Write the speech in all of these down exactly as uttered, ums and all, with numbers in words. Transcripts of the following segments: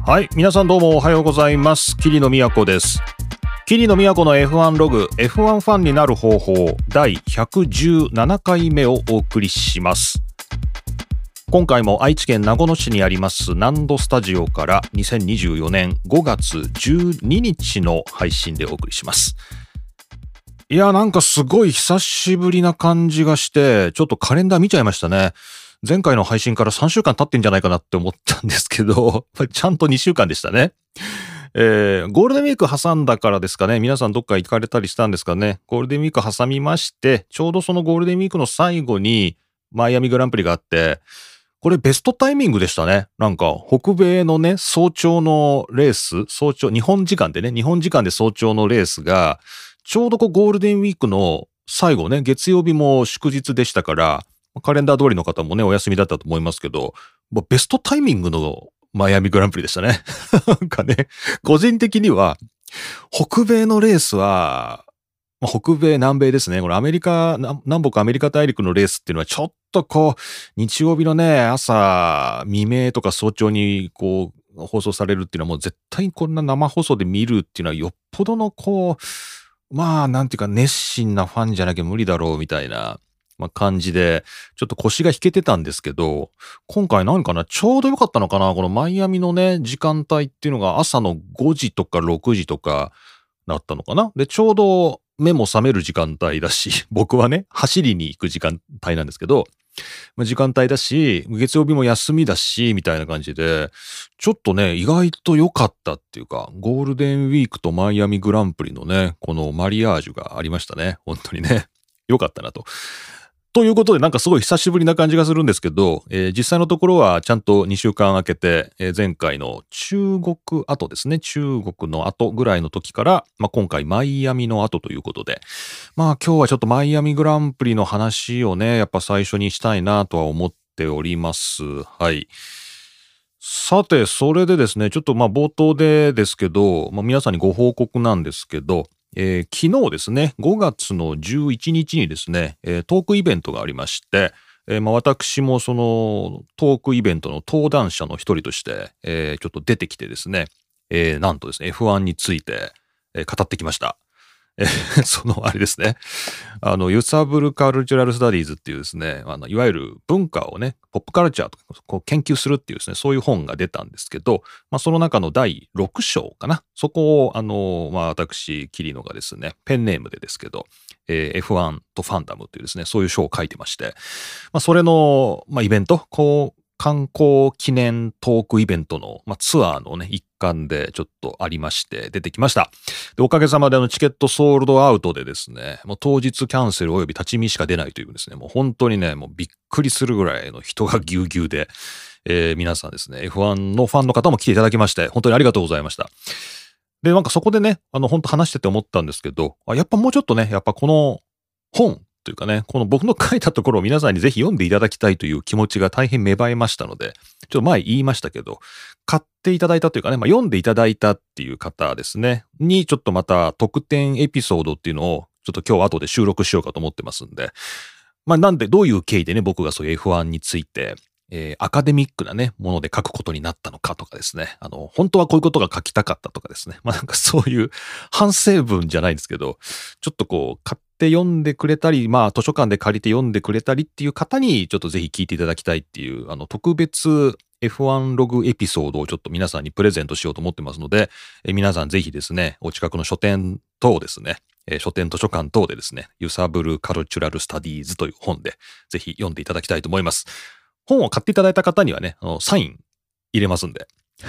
はい、皆さんどうもおはようございます。桐野都です。桐野都の エフワン ログ エフワン ファンになる方法だいひゃくじゅうななかいめをお送りします。今回も愛知県名古屋市にありますナンドスタジオからにせんにじゅうよねんごがつじゅうににちの配信でお送りします。いや、なんかすごい久しぶりな感じがしてちょっとカレンダー見ちゃいましたね。前回の配信からさんしゅうかん経ってんじゃないかなって思ったんですけどちゃんとにしゅうかんでしたね。えー、ゴールデンウィーク挟んだからですかね。皆さんどっか行かれたりしたんですかね。ゴールデンウィーク挟みましてちょうどそのゴールデンウィークの最後にマイアミグランプリがあって、これベストタイミングでしたね。なんか北米のね早朝のレース、早朝日本時間でね日本時間で早朝のレースがちょうどこうゴールデンウィークの最後ね、月曜日も祝日でしたからカレンダー通りの方もねお休みだったと思いますけど、もうベストタイミングのマイアミグランプリでしたね。なんかね、個人的には北米のレースは、まあ、北米南米ですね。これアメリカ南北アメリカ大陸のレースっていうのはちょっとこう日曜日のね朝未明とか早朝にこう放送されるっていうのはもう絶対こんな生放送で見るっていうのはよっぽどのこうまあなんていうか熱心なファンじゃなきゃ無理だろうみたいな。まあ、感じで、ちょっと腰が引けてたんですけど、今回何かな、ちょうど良かったのかな、このマイアミのね、時間帯っていうのが朝のごじとかろくじとかなったのかな。で、ちょうど目も覚める時間帯だし、僕はね、走りに行く時間帯なんですけど、まあ、時間帯だし、月曜日も休みだし、みたいな感じで、ちょっとね、意外と良かったっていうか、ゴールデンウィークとマイアミグランプリのね、このマリアージュがありましたね。本当にね。良かったなと。ということでなんかすごい久しぶりな感じがするんですけど、えー、実際のところはちゃんとにしゅうかん空けて、えー、前回の中国後ですね、中国の後ぐらいの時から、まあ、今回マイアミの後ということで、まあ今日はちょっとマイアミグランプリの話をね、やっぱ最初にしたいなとは思っております。はい。さて、それでですね、ちょっとまあ冒頭でですけど、まあ、皆さんにご報告なんですけど、えー、昨日ですね、ごがつのじゅういちにちにですね、えー、トークイベントがありまして、えーまあ、私もそのトークイベントの登壇者の一人として、えー、ちょっと出てきてですね、えー、なんとですね、エフワン について、えー、語ってきました。えー、そのあれですね、あの揺さぶるカルチュラルスタディーズっていうですね、あのいわゆる文化をねポップカルチャーとかこう研究するっていうですね、そういう本が出たんですけど、まあ、その中のだいろくしょうかな、そこをあの、まあ、私桐野がですねペンネームでですけど、えー、エフワン とファンダムっていうですね、そういう書を書いてまして、まあ、それの、まあ、イベントこう観光記念トークイベントの、まあ、ツアーのね一環でちょっとありまして出てきました。でおかげさまであのチケットソールドアウトでですね、もう当日キャンセルおよび立ち見しか出ないというですね、もう本当にねもうびっくりするぐらいの人がぎゅうぎゅうで、えー、皆さんですね エフワン のファンの方も来ていただきまして本当にありがとうございました。でなんかそこでねあの本当話してて思ったんですけど、あやっぱもうちょっとねやっぱこの本というかね、この僕の書いたところを皆さんにぜひ読んでいただきたいという気持ちが大変芽生えましたので、ちょっと前言いましたけど、買っていただいたというかね、まあ、読んでいただいたっていう方ですね、にちょっとまた特典エピソードっていうのをちょっと今日後で収録しようかと思ってますんで、まあなんでどういう経緯でね、僕がそういう エフワン について、えー、アカデミックなね、もので書くことになったのかとかですね、あの、本当はこういうことが書きたかったとかですね、まあなんかそういう反省文じゃないんですけど、ちょっとこう、買って読んでくれたり、まあ図書館で借りて読んでくれたりっていう方に、ちょっとぜひ聞いていただきたいっていう、あの、特別 エフワン ログエピソードをちょっと皆さんにプレゼントしようと思ってますので、え皆さんぜひですね、お近くの書店等ですね、えー、書店図書館等でですね、揺さぶるカルチュラルスタディーズという本で、ぜひ読んでいただきたいと思います。本を買っていただいた方にはね、あのサイン入れますんで。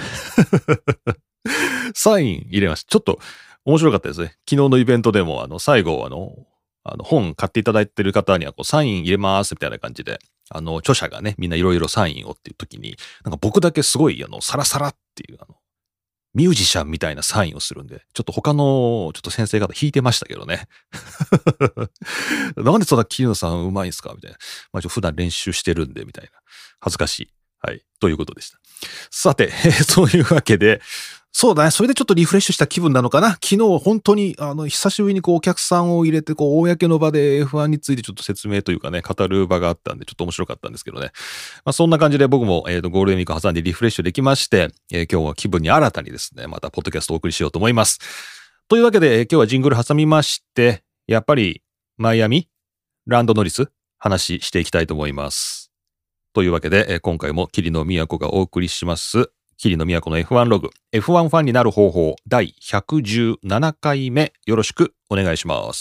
サイン入れます。ちょっと面白かったですね。昨日のイベントでも、あの、最後、あの、あの本買っていただいている方にはこうサイン入れますみたいな感じで、あの、著者がね、みんないろいろサインをっていう時に、なんか僕だけすごい、あの、サラサラっていう、あの、ミュージシャンみたいなサインをするんで、ちょっと他の、ちょっと先生方弾いてましたけどね。なんでそんな桐野さんうまいんすかみたいな。まあ、普段練習してるんで、みたいな。恥ずかしい。はい。ということでした。さて、そういうわけで、 そうだね。それでちょっとリフレッシュした気分なのかな。昨日本当に、あの、久しぶりにこうお客さんを入れて、こう、公の場で エフワン についてちょっと説明というかね、語る場があったんで、ちょっと面白かったんですけどね。まあ、そんな感じで僕も、えっと、ゴールデンウィーク挟んでリフレッシュできまして、えー、今日は気分に新たにですね、またポッドキャストをお送りしようと思います。というわけで、えー、今日はジングル挟みまして、やっぱり、マイアミ、ランドノリス、話していきたいと思います。というわけで、えー、今回も桐野都がお送りします。桐野都の エフワン ログ エフワン ファンになる方法だいひゃくじゅうななかいめ、よろしくお願いします。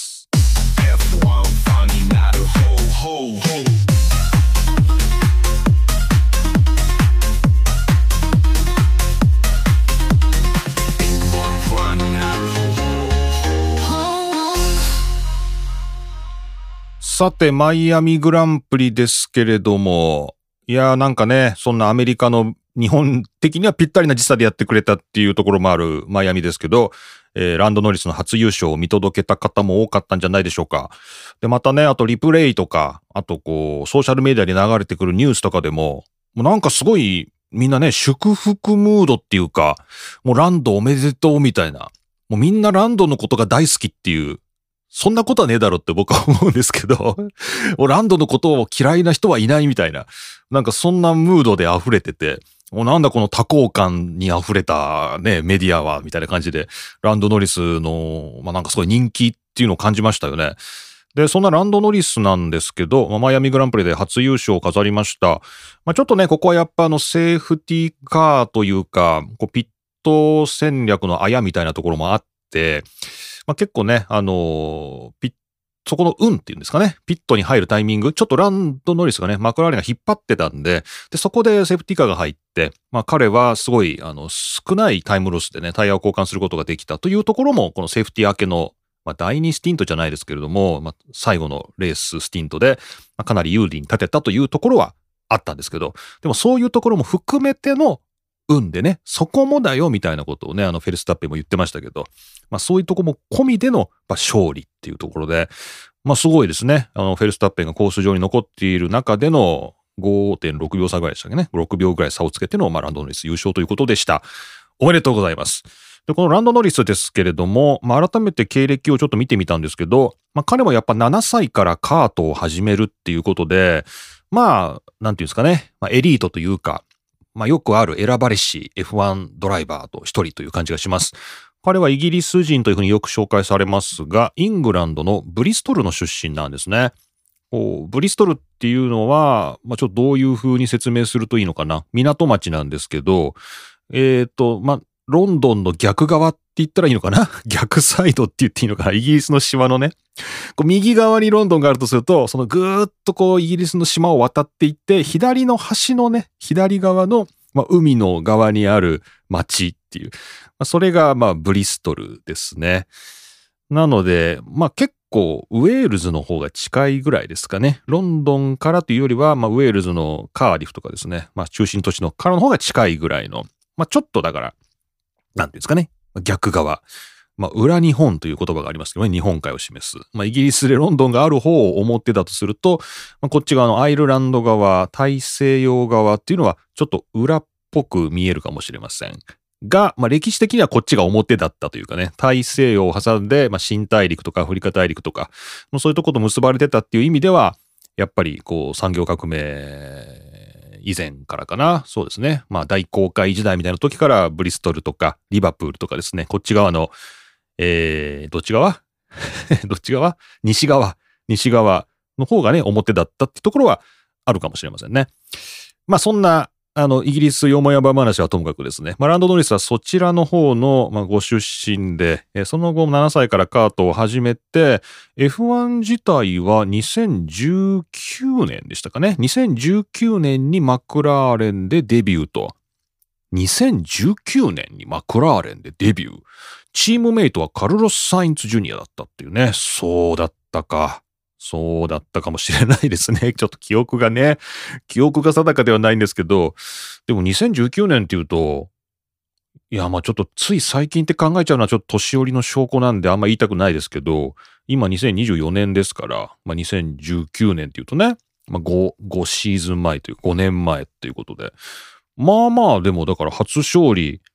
さて、マイアミグランプリですけれども、いやーなんかね、そんなアメリカの日本的にはぴったりな時差でやってくれたっていうところもあるマイアミですけど、えー、ランドノリスの初優勝を見届けた方も多かったんじゃないでしょうか。で、またね、あとリプレイとか、あとこう、ソーシャルメディアに流れてくるニュースとかでも、もうなんかすごいみんなね、祝福ムードっていうか、もうランドおめでとうみたいな、もうみんなランドのことが大好きっていう、そんなことはねえだろって僕は思うんですけど、ランドのことを嫌いな人はいないみたいな、なんかそんなムードで溢れてて、もうなんだこの多幸感に溢れたね、メディアは、みたいな感じで、ランドノリスの、まあなんかすごい人気っていうのを感じましたよね。で、そんなランドノリスなんですけど、まあ、マイアミグランプリで初優勝を飾りました。まあちょっとね、ここはやっぱあのセーフティーカーというか、こうピット戦略のあやみたいなところもあって、まあ、結構ね、あのー、ピッそこの運っていうんですかね、ピットに入るタイミング、ちょっとランドノリスがね、マクラーレンが引っ張ってたんで、で、そこでセーフティーカーが入って、まあ彼はすごい、あの、少ないタイムロスでね、タイヤを交換することができたというところも、このセーフティー明けの、まあ第二スティントじゃないですけれども、まあ最後のレーススティントで、まあ、かなり有利に立てたというところはあったんですけど、でもそういうところも含めての運でね、そこもだよみたいなことをね、あのフェルスタッペンも言ってましたけど、まあそういうとこも込みでの勝利っていうところで、まあすごいですね。あのフェルスタッペンがコース上に残っている中での ごてんろくびょう差ぐらいでしたっけね。ろくびょうぐらい差をつけての、まあ、ランドノリス優勝ということでした。おめでとうございます。で、このランドノリスですけれども、まあ改めて経歴をちょっと見てみたんですけど、まあ彼はやっぱななさいからカートを始めるっていうことで、まあ、なんていうんですかね、まあ、エリートというか、まあよくある選ばれし エフワン ドライバーと一人という感じがします。彼はイギリス人というふうによく紹介されますが、イングランドのブリストルの出身なんですね。ブリストルっていうのは、まあちょっとどういうふうに説明するといいのかな。港町なんですけど、えっと、まあ、ロンドンの逆側って言ったらいいのかな逆サイドって言っていいのかなイギリスの島のね。こう右側にロンドンがあるとすると、そのぐーっとこうイギリスの島を渡っていって、左の端のね、左側の、まあ、海の側にある町っていう。まあ、それがまあブリストルですね。なので、まあ結構ウェールズの方が近いぐらいですかね。ロンドンからというよりは、まあウェールズのカーディフとかですね。まあ中心都市のからの方が近いぐらいの。まあちょっとだから、なんていうんですかね。逆側。まあ、裏日本という言葉がありますけどね。日本海を示す。まあ、イギリスでロンドンがある方を表だとすると、まあ、こっち側のアイルランド側、大西洋側っていうのは、ちょっと裏っぽく見えるかもしれません。が、まあ、歴史的にはこっちが表だったというかね。大西洋を挟んで、まあ、新大陸とかアフリカ大陸とか、そういうところと結ばれてたっていう意味では、やっぱり、こう、産業革命、以前からかな。そうですね。まあ大航海時代みたいな時からブリストルとかリバプールとかですね。こっち側の、えー、どっち側どっち側西側。西側の方がね、表だったってところはあるかもしれませんね。まあそんな、あの、イギリスよもやま話はともかくですね。まあランドノリスはそちらの方の、まあ、ご出身で、えその後ななさいからカートを始めて、エフワン 自体はにせんじゅうきゅうねんでしたかね。にせんじゅうきゅうねんにマクラーレンでデビューと。にせんじゅうきゅうねんにマクラーレンでデビュー。チームメイトはカルロス・サインツ・ジュニアだったっていうね。そうだったか。そうだったかもしれないですね。ちょっと記憶がね、記憶が定かではないんですけど、でもにせんじゅうきゅうねんっていうと、いや、まあちょっとつい最近って考えちゃうのはちょっと年寄りの証拠なんであんま言いたくないですけど、今にせんにじゅうよねんですから、まあにせんじゅうきゅうねんっていうとね、まあ5、5シーズン前というごねんまえっていうことで、まあまあでもだから初勝利、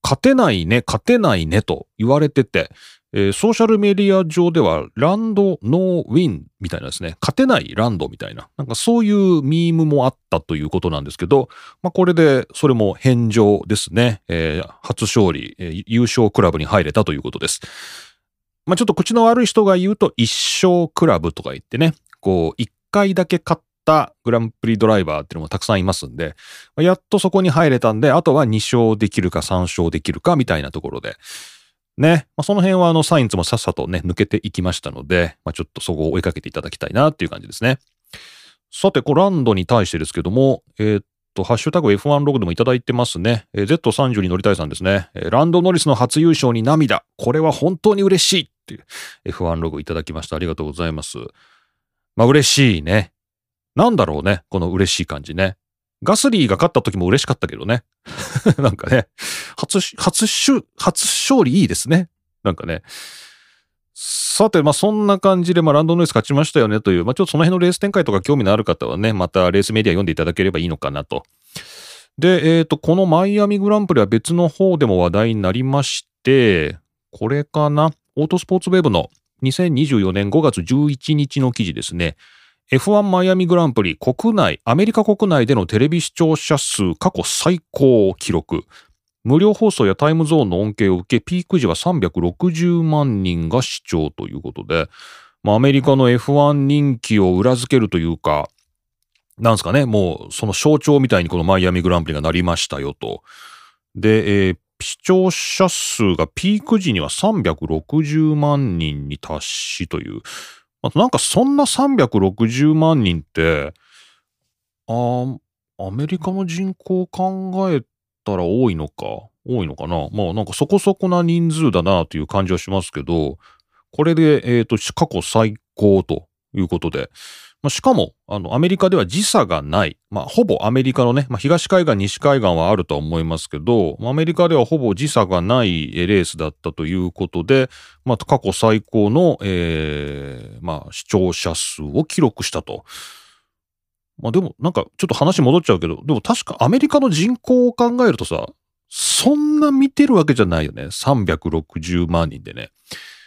勝てないね、勝てないねと言われてて、えー、ソーシャルメディア上ではランドノーウィンみたいなですね、勝てないランドみたいな、なんかそういうミームもあったということなんですけど、まあこれでそれも返上ですね、えー、初勝利、えー、優勝クラブに入れたということです。まあちょっと口の悪い人が言うと一勝クラブとか言ってね、こう一回だけ勝ったグランプリドライバーっていうのもたくさんいますんで、やっとそこに入れたんで、あとはに勝できるかさん勝できるかみたいなところで、ね。まあ、その辺はあのサインズもさっさとね、抜けていきましたので、まあ、ちょっとそこを追いかけていただきたいなっていう感じですね。さて、こうランドに対してですけども、えー、っと、ハッシュタグ エフワン ログでもいただいてますね。えー、ゼットさんじゅう に乗りたいさんですね、えー。ランドノリスの初優勝に涙。これは本当に嬉しいっていう エフワン ログいただきました。ありがとうございます。まあ嬉しいね。なんだろうね。この嬉しい感じね。ガスリーが勝った時も嬉しかったけどね。なんかね、初、初勝、初勝利いいですね。なんかね。さて、まあそんな感じで、まあランドノイス勝ちましたよねという、まあちょっとその辺のレース展開とか興味のある方はね、またレースメディア読んでいただければいいのかなと。で、えっと、このマイアミグランプリは別の方でも話題になりまして、これかな、オートスポーツウェブのにせんにじゅうよねんごがつじゅういちにちの記事ですね。エフワン マイアミグランプリ国内、アメリカ国内でのテレビ視聴者数過去最高を記録。無料放送やタイムゾーンの恩恵を受け、ピーク時はさんびゃくろくじゅうまんにんが視聴ということで、まあ、アメリカの エフワン 人気を裏付けるというか、なんですかね、もうその象徴みたいにこのマイアミグランプリがなりましたよと。で、えー、視聴者数がピーク時にはさんびゃくろくじゅうまんにんに達しという、あとなんかそんなさんびゃくろくじゅうまんにんって、あアメリカの人口考えたら多いのか多いのかな、まあなんかそこそこな人数だなという感じはしますけど、これで、えっと、過去最高ということで、まあ、しかも、あの、アメリカでは時差がない。まあ、ほぼアメリカのね、まあ、東海岸、西海岸はあるとは思いますけど、アメリカではほぼ時差がないレースだったということで、まあ、過去最高の、えー、まあ、視聴者数を記録したと。まあ、でも、なんか、ちょっと話戻っちゃうけど、でも確かアメリカの人口を考えるとさ、そんな見てるわけじゃないよね。さんびゃくろくじゅうまんにんでね。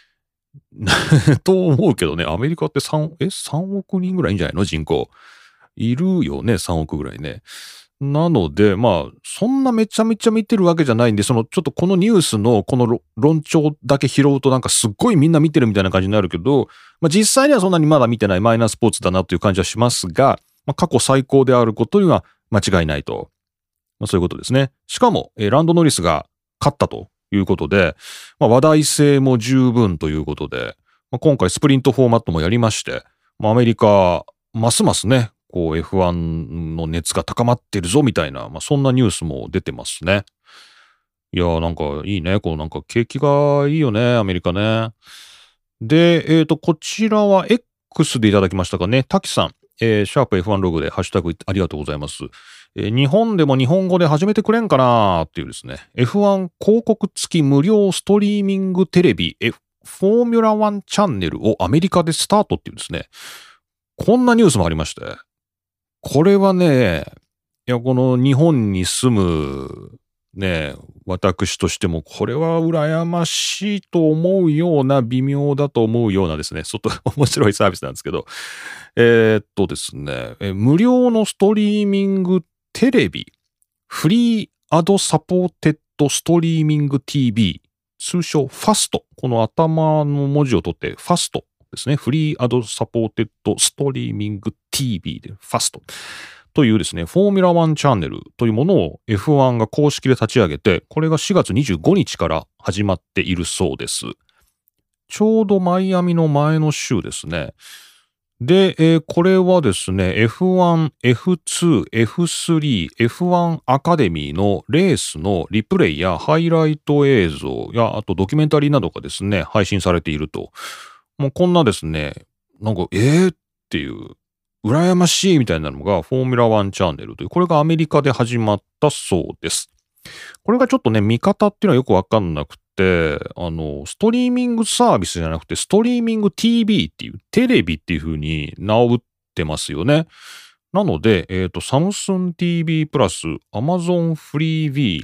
と思うけどね、アメリカって3、え、さんおくにんぐらいいいんじゃないの人口。いるよね、さんおくぐらいね。なので、まあ、そんなめちゃめちゃ見てるわけじゃないんで、その、ちょっとこのニュースのこの論調だけ拾うとなんかすっごいみんな見てるみたいな感じになるけど、まあ実際にはそんなにまだ見てないマイナースポーツだなという感じはしますが、まあ過去最高であることには間違いないと。まあそういうことですね。しかも、えー、ランドノリスが勝ったということで、まあ話題性も十分ということで、まあ、今回スプリントフォーマットもやりまして、まあアメリカ、ますますね、こう エフワン の熱が高まってるぞみたいな、まあそんなニュースも出てますね。いやーなんかいいね。こうなんか景気がいいよね、アメリカね。で、えっと、こちらは X でいただきましたかね。滝さん、えー、シャープ エフワン ログでハッシュタグありがとうございます。えー、日本でも日本語で始めてくれんかなーっていうですね。エフワン 広告付き無料ストリーミングテレビ F、フォーミュラワンチャンネルをアメリカでスタートっていうですね。こんなニュースもありまして。これはね、いや、この日本に住む、ね、私としても、これは羨ましいと思うような、微妙だと思うようなですね、ちょっと面白いサービスなんですけど、えー、っとですね、え、無料のストリーミングテレビ、フリーアドサポーテッドストリーミング ティーブイ、通称ファスト。この頭の文字を取ってファストですね。フリーアドサポーテッドストリーミング ティーブイ でファスト。というですね、フォーミュラワンチャンネルというものを エフワン が公式で立ち上げて、これがしがつにじゅうごにちから始まっているそうです。ちょうどマイアミの前の週ですね。で、えー、これはですね、エフワン、エフツー、エフスリー、エフワン アカデミーのレースのリプレイやハイライト映像や、あとドキュメンタリーなどがですね、配信されていると。もうこんなですね、なんか、えーっていう、羨ましいみたいなのがフォーミュラワンチャンネルという、これがアメリカで始まったそうです。これがちょっとね、見方っていうのはよくわかんなくて、あの、ストリーミングサービスじゃなくて、ストリーミング ティーブイ っていう、テレビっていう風に名を打ってますよね。なので、えっと、サムスン ティーブイ プラス、Amazon フリー V、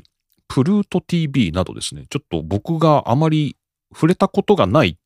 プルート ティービー などですね、ちょっと僕があまり触れたことがないって、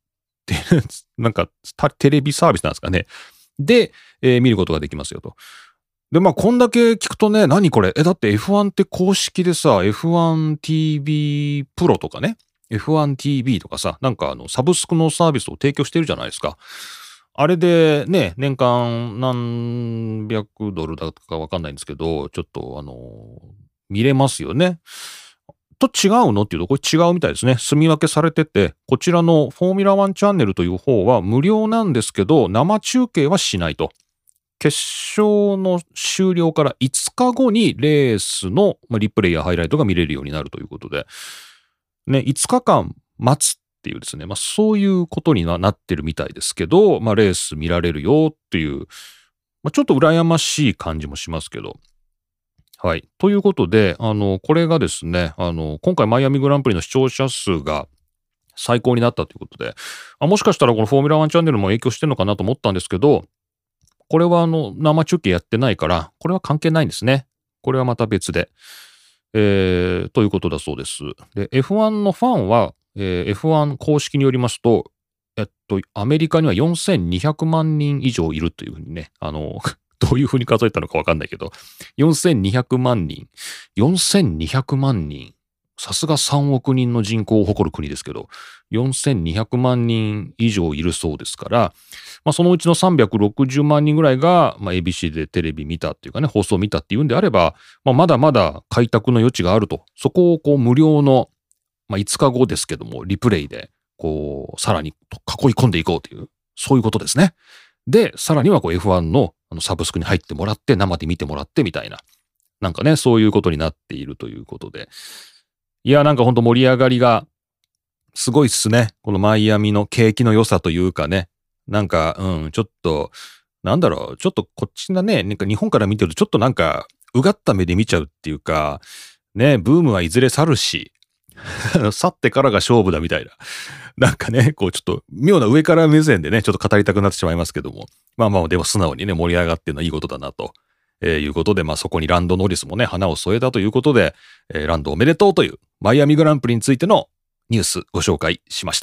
なんかテレビサービスなんですかね。で、えー見ることができますよと。で、まあ、こんだけ聞くとね、何これえ、だって エフワン って公式でさ、エフワンティービー プロとかね、エフワンティービー とかさ、なんかあの、サブスクのサービスを提供してるじゃないですか。あれでね、年間何百ドルだかわかんないんですけど、ちょっとあの、見れますよね。と違うのっていうと、これ違うみたいですね。住み分けされてて、こちらのフォーミュラワンチャンネルという方は無料なんですけど、生中継はしないと。決勝の終了からいつかごにレースのリプレイやハイライトが見れるようになるということで、ね、いつかかん待つっていうですね、まあそういうことにはなってるみたいですけど、まあレース見られるよっていう、まあ、ちょっと羨ましい感じもしますけど、はい。ということで、あの、これがですね、あの、今回マイアミグランプリの視聴者数が最高になったということで、あ、もしかしたらこのフォーミュラワンチャンネルも影響してるのかなと思ったんですけど、これはあの、生中継やってないから、これは関係ないんですね。これはまた別で。えー、ということだそうです。で、エフワン のファンは、えー エフワン 公式によりますと、えっと、アメリカにはよんせんにひゃくまんにん以上いるというふうにね、あの、どういうふうに数えたのかわかんないけど、よんせんにひゃくまんにん。よんせんにひゃくまんにん。さすがさんおく人の人口を誇る国ですけど、よんせんにひゃくまんにん以上いるそうですから、まあ、そのうちのさんびゃくろくじゅうまんにんぐらいが、まあ、エービーシー でテレビ見たっていうかね、放送を見たっていうんであれば、まあ、まだまだ開拓の余地があると。そこをこう無料の、まあ、いつかごですけども、リプレイで、こう、さらに囲い込んでいこうという、そういうことですね。で、さらにはこう エフワン のあのサブスクに入ってもらって、生で見てもらってみたいな。なんかね、そういうことになっているということで。いや、なんかほんと盛り上がりが、すごいっすね。このマイアミの景気の良さというかね。なんか、うん、ちょっと、なんだろう、ちょっとこっちがね、なんか日本から見てるとちょっとなんか、うがった目で見ちゃうっていうか、ね、ブームはいずれ去るし、去ってからが勝負だみたいな。なんかね、こうちょっと妙な上から目線でね、ちょっと語りたくなってしまいますけども。まあまあ、でも素直にね、盛り上がってるのはいいことだなと。えーいうことで、まあそこにランド・ノリスもね、花を添えたということで、えーランドおめでとうというマイアミグランプリについてのニュースご紹介しました。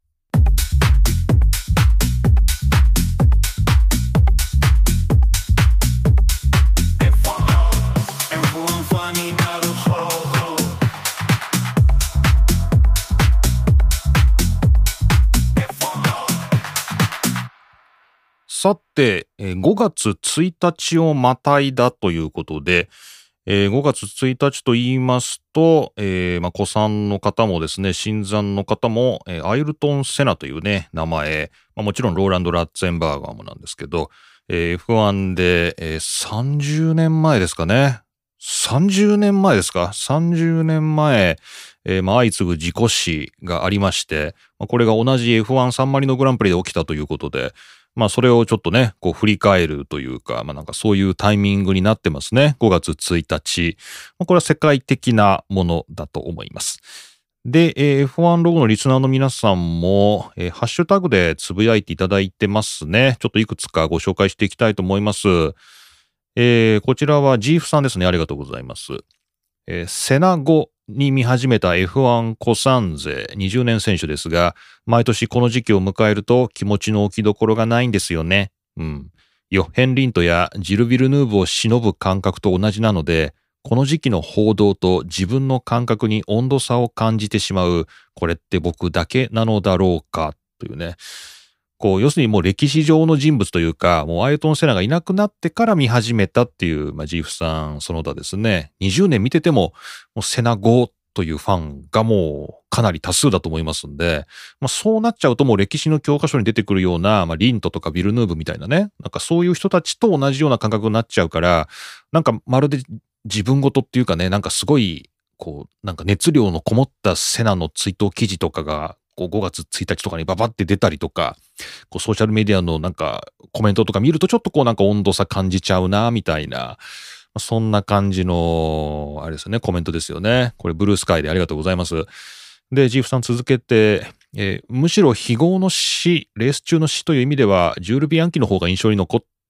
さて、えーごがつついたちをまたいだということで、えーごがつついたちと言いますと、えーまあ、古参の方もですね、新参の方も、えーアイルトン・セナというね、名前、まあ、もちろんローランド・ラッツェンバーガーもなんですけど、えーエフワン で、えーさんじゅうねんまえですかね。さんじゅうねんまえですか ?さんじゅうねんまえ、えーまあ、相次ぐ事故死がありまして、まあ、これが同じ エフワン サンマリノグランプリで起きたということで、まあそれをちょっとね、こう振り返るというか、まあなんかそういうタイミングになってますね。ごがつついたち。まあ、これは世界的なものだと思います。で、えー エフワン ロゴのリスナーの皆さんも、えーハッシュタグでつぶやいていただいてますね。ちょっといくつかご紹介していきたいと思います。えーこちらはジーフさんですね。ありがとうございます。えーセナゴに見始めた エフワン コサンゼにじゅうねん選手ですが、毎年この時期を迎えると気持ちの置きどころがないんですよね。うん。ヨッヘンリントやジル・ビルヌーブを忍ぶ感覚と同じなので、この時期の報道と自分の感覚に温度差を感じてしまう、これって僕だけなのだろうか、というね。こう、要するにもう歴史上の人物というか、もうアイルトン・セナがいなくなってから見始めたっていう、まあ、ジーフさん、その他ですね。にじゅうねん見てても、もうセナゴというファンがもうかなり多数だと思いますんで、まあ、そうなっちゃうともう歴史の教科書に出てくるような、まあ、リントとかビルヌーブみたいなね、なんかそういう人たちと同じような感覚になっちゃうから、なんかまるで自分ごとっていうかね、なんかすごい、こう、なんか熱量のこもったセナの追悼記事とかが、こうごがつついたちとかにババって出たりとか、こうソーシャルメディアのなんかコメントとか見るとちょっとこうなんか温度差感じちゃうな、みたいな、そんな感じの、あれですよね、コメントですよね。これブルースカイでありがとうございます。で、ジーフさん続けて、えーむしろ非業の死、レース中の死という意味では、ジュール・ビアンキの方が印象に残っ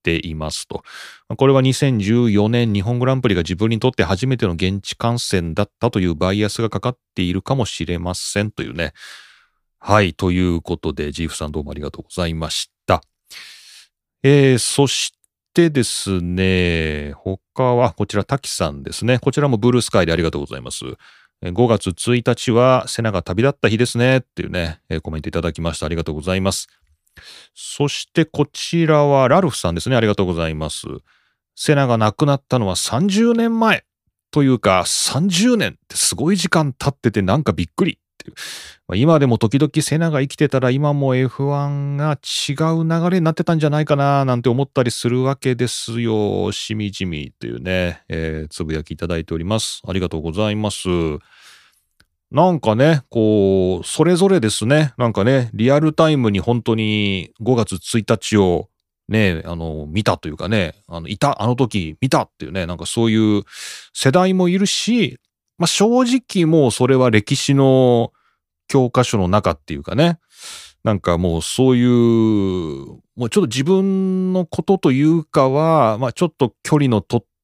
ていますと。これはにせんじゅうよねん日本グランプリが自分にとって初めての現地観戦だったというバイアスがかかっているかもしれませんというね。はい、ということで、ジーフさんどうもありがとうございました。えー、そしてですね、他は、こちら、滝さんですね。こちらもブルースカイでありがとうございます。ごがつついたちは、セナが旅立った日ですね。っていうね、コメントいただきました。ありがとうございます。そして、こちらは、ラルフさんですね。ありがとうございます。セナが亡くなったのはさんじゅうねんまえ。というか、さんじゅうねんってすごい時間経っててなんかびっくり。今でも時々セナが生きてたら今も エフワン が違う流れになってたんじゃないかななんて思ったりするわけですよ。しみじみというね、えー、つぶやきいただいております。ありがとうございます。なんかね、こう、それぞれですね、なんかね、リアルタイムに本当にごがつついたちをね、あの、見たというかね、あの、いた、あの時見たっていうね、なんかそういう世代もいるし、まあ、正直もうそれは歴史の教科書の中っていうかね、なんかもうそういう、もうちょっと自分のことというかは、まあちょっと距離の取った、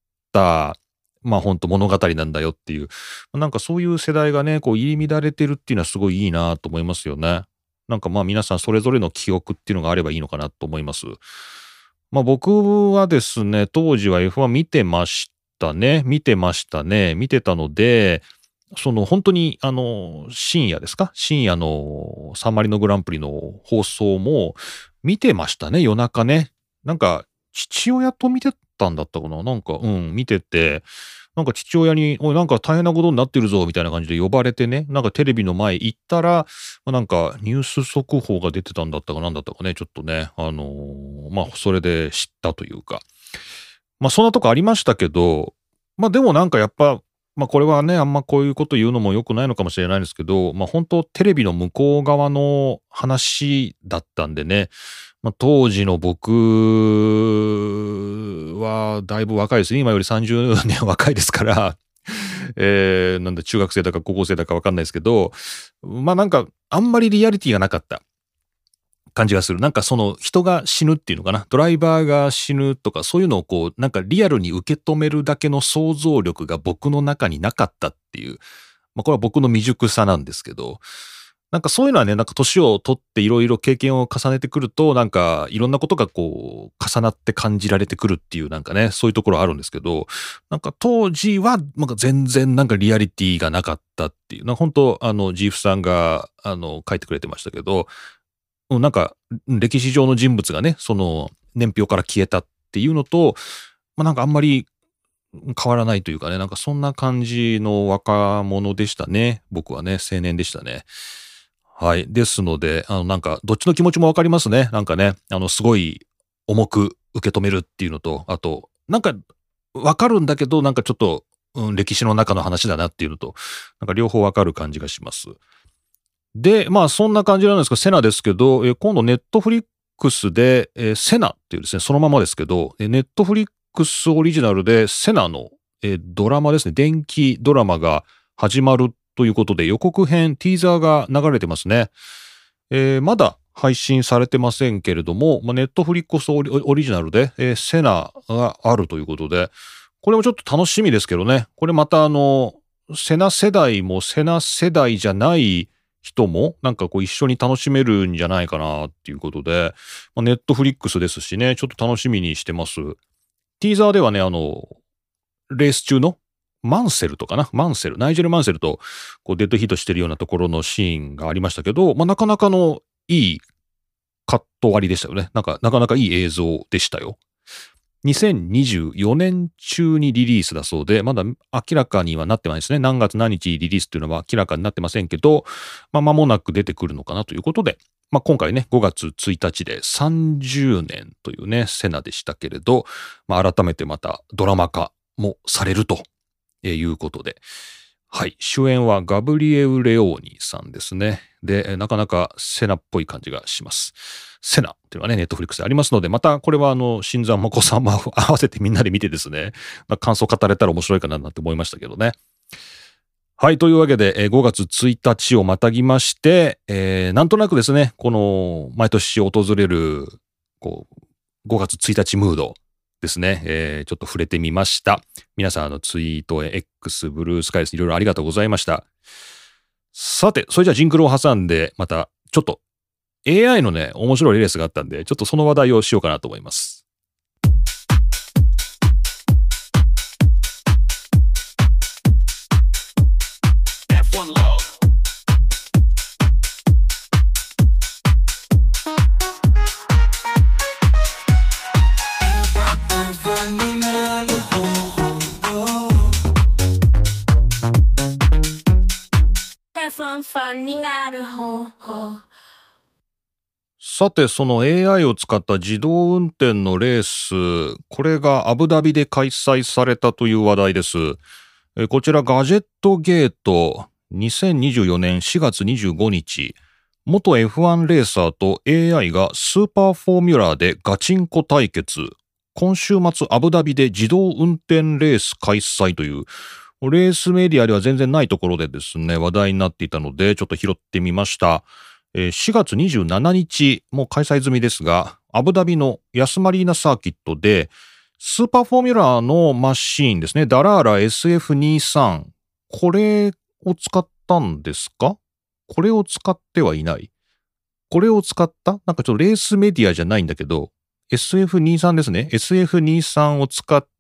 まあ本当物語なんだよっていう、なんかそういう世代がね、こう入り乱れてるっていうのはすごいいいなと思いますよね。なんかまあ皆さんそれぞれの記憶っていうのがあればいいのかなと思います。まあ僕はですね、当時は エフワン 見てましたね。見てましたね。見てたので、その本当にあの深夜ですか深夜のサンマリノグランプリの放送も見てましたね、夜中ね。なんか父親と見てたんだったかななんかうん見てて、なんか父親においなんか大変なことになってるぞみたいな感じで呼ばれてね、なんかテレビの前行ったらなんかニュース速報が出てたんだったかなんだったかね、ちょっとね、あのー、まあそれで知ったというか、まあそんなとこありましたけど、まあでもなんかやっぱまあこれはね、あんまこういうこと言うのも良くないのかもしれないんですけど、まあ本当テレビの向こう側の話だったんでね、まあ当時の僕はだいぶ若いですね。今よりさんじゅうねん若いですから、えー、なんだ中学生だか高校生だかわかんないですけど、まあなんかあんまりリアリティがなかった。感じがする。なんかその人が死ぬっていうのかな。ドライバーが死ぬとかそういうのをこうなんかリアルに受け止めるだけの想像力が僕の中になかったっていう。まあこれは僕の未熟さなんですけど。なんかそういうのはね、なんか年を取っていろいろ経験を重ねてくると、なんかいろんなことがこう重なって感じられてくるっていうなんかね、そういうところあるんですけど、なんか当時はなんか全然なんかリアリティがなかったっていう。なんか本当あのジーフさんがあの書いてくれてましたけど、なんか、歴史上の人物がね、その、年表から消えたっていうのと、まあ、なんかあんまり変わらないというかね、なんかそんな感じの若者でしたね。僕はね、青年でしたね。はい。ですので、あの、なんか、どっちの気持ちもわかりますね。なんかね、あの、すごい重く受け止めるっていうのと、あと、なんか、わかるんだけど、なんかちょっと、うん、歴史の中の話だなっていうのと、なんか両方わかる感じがします。で、まあそんな感じなんですが、セナですけど、え今度ネットフリックスで、えーセナっていうですね、そのままですけど、ネットフリックスオリジナルでセナの、えードラマですね、電気ドラマが始まるということで予告編、ティーザーが流れてますね。えーまだ配信されてませんけれども、まあ、ネットフリックスオリオリジナルで、えーセナがあるということで、これもちょっと楽しみですけどね、これまたあの、セナ世代もセナ世代じゃない人もなんかこう一緒に楽しめるんじゃないかなっていうことで、まあ、ネットフリックスですしね、ちょっと楽しみにしてます。ティーザーではね、あの、レース中のマンセルとかな、マンセル、ナイジェル・マンセルとこうデッドヒートしてるようなところのシーンがありましたけど、まあ、なかなかのいいカット割りでしたよね。なんか、なかなかいい映像でしたよ。にせんにじゅうよねん中にリリースだそうで、まだ明らかにはなってないですね。何月何日リリースっていうのは明らかになってませんけど、まあ間もなく出てくるのかなということで、まあ今回ね、ごがつついたちでさんじゅうねんというね、セナでしたけれど、まあ改めてまたドラマ化もされるということで、はい。主演はガブリエウ・レオーニさんですね。で、なかなかセナっぽい感じがします。セナっていうのはね、ネットフリックスでありますので、またこれはあの、新参も子さんも合わせてみんなで見てですね、まあ、感想語れたら面白いかななんて思いましたけどね。はい。というわけで、ごがつついたちをまたぎまして、えー、なんとなくですね、この、毎年訪れる、こう、 ごがつついたちムードですね、えー、ちょっと触れてみました。皆さんあのツイート、X、ブルースカイスいろいろありがとうございました。さて、それじゃあジングルを挟んで、またちょっと エーアイ のね、面白いレースがあったんで、ちょっとその話題をしようかなと思います。さて、その エーアイ を使った自動運転のレース、これがアブダビで開催されたという話題です。えこちらガジェットゲートにせんにじゅうよねんしがつにじゅうごにち、元 エフワン レーサーと エーアイ がスーパーフォーミュラーでガチンコ対決。今週末アブダビで自動運転レース開催という、レースメディアでは全然ないところでですね、話題になっていたので、ちょっと拾ってみました。しがつにじゅうしちにち、もう開催済みですが、アブダビのヤスマリーナサーキットで、スーパーフォーミュラーのマシーンですね、ダラーラ エスエフにじゅうさん、これを使ったんですか？これを使ってはいない。これを使ったなんかちょっとレースメディアじゃないんだけど、エスエフにじゅうさん ですね。エスエフにじゅうさん を使って、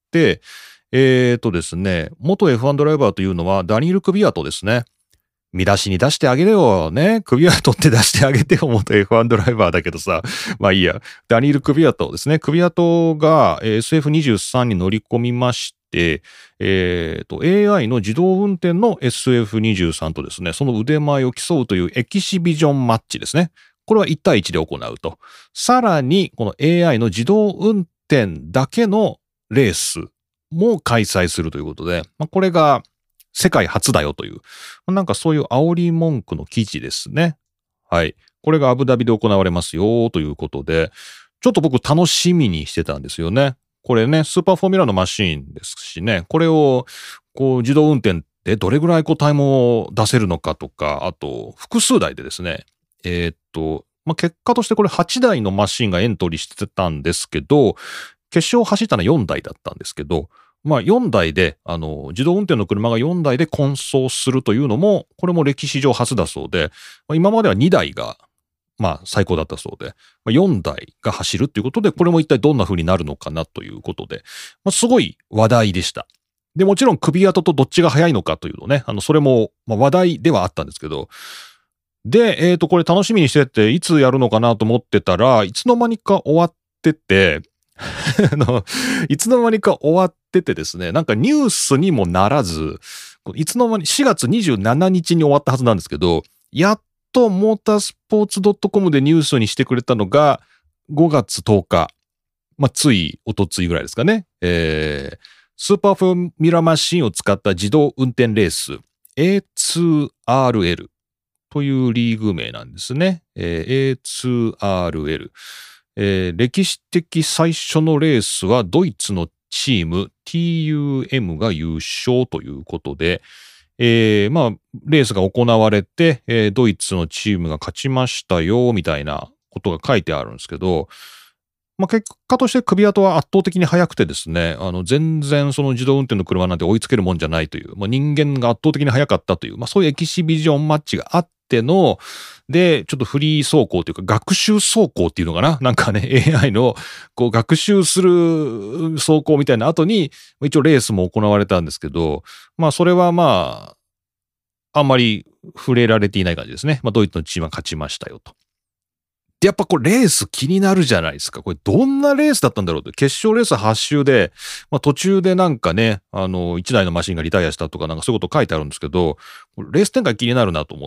えーとですね、元 エフワン ドライバーというのはダニエル・クビアトですね。見出しに出してあげれよね。クビアトって出してあげてよ。元 エフワン ドライバーだけどさ。まあいいや。ダニエル・クビアトですね。クビアトが エスエフにじゅうさん に乗り込みまして、えーと、エーアイ の自動運転の エスエフにじゅうさん とですね、その腕前を競うというエキシビジョンマッチですね。これはいちたいいちで行うと。さらに、この エーアイ の自動運転だけのレースも開催するということで、まあ、これが世界初だよという、なんかそういう煽り文句の記事ですね。はい。これがアブダビで行われますよということで、ちょっと僕楽しみにしてたんですよね。これね、スーパーフォーミュラーのマシーンですしね、これをこう自動運転でどれぐらいこうタイムを出せるのかとか、あと複数台でですね、えー、っと、まあ、結果としてこれはちだいのマシンがエントリーしてたんですけど、決勝を走ったのはよんだいだったんですけど、まあよんだいで、あの、自動運転の車がよんだいで混走するというのも、これも歴史上初だそうで、まあ、今まではにだいが、まあ最高だったそうで、まあ、よんだいが走るっていうことで、これも一体どんな風になるのかなということで、まあ、すごい話題でした。で、もちろん首跡とどっちが速いのかというのね、あの、それも、まあ、話題ではあったんですけど、で、えっと、これ楽しみにしてて、いつやるのかなと思ってたら、いつの間にか終わってて、あの、いつの間にか終わっててですね、なんかニュースにもならず、いつの間に、しがつにじゅうしちにちに終わったはずなんですけど、やっとモータースポーツ .com でニュースにしてくれたのが、ごがつとおか。まあ、つい、おとついぐらいですかね。えー、スーパーフォーミュラマシンを使った自動運転レース、エーツーアールエル というリーグ名なんですね。えー、エーツーアールエル。えー、歴史的最初のレースはドイツのチーム ティーユーエム が優勝ということで、えー、まあ、レースが行われて、えー、ドイツのチームが勝ちましたよ、みたいなことが書いてあるんですけど、まあ、結果として首跡は圧倒的に速くてですね、あの、全然その自動運転の車なんて追いつけるもんじゃないという、まあ、人間が圧倒的に速かったという、まあ、そういうエキシビジョンマッチがあっての、で、ちょっとフリー走行というか、学習走行っていうのかななんかね、エーアイ の、こう、学習する走行みたいな後に、一応レースも行われたんですけど、まあ、それはまあ、あんまり触れられていない感じですね。まあ、ドイツのチームは勝ちましたよと。で、やっぱこれレース気になるじゃないですか。これどんなレースだったんだろうって。決勝レースはち周で、まあ途中でなんかね、あの、いちだいのマシンがリタイアしたとかなんかそういうこと書いてあるんですけど、レース展開気になるなと思って、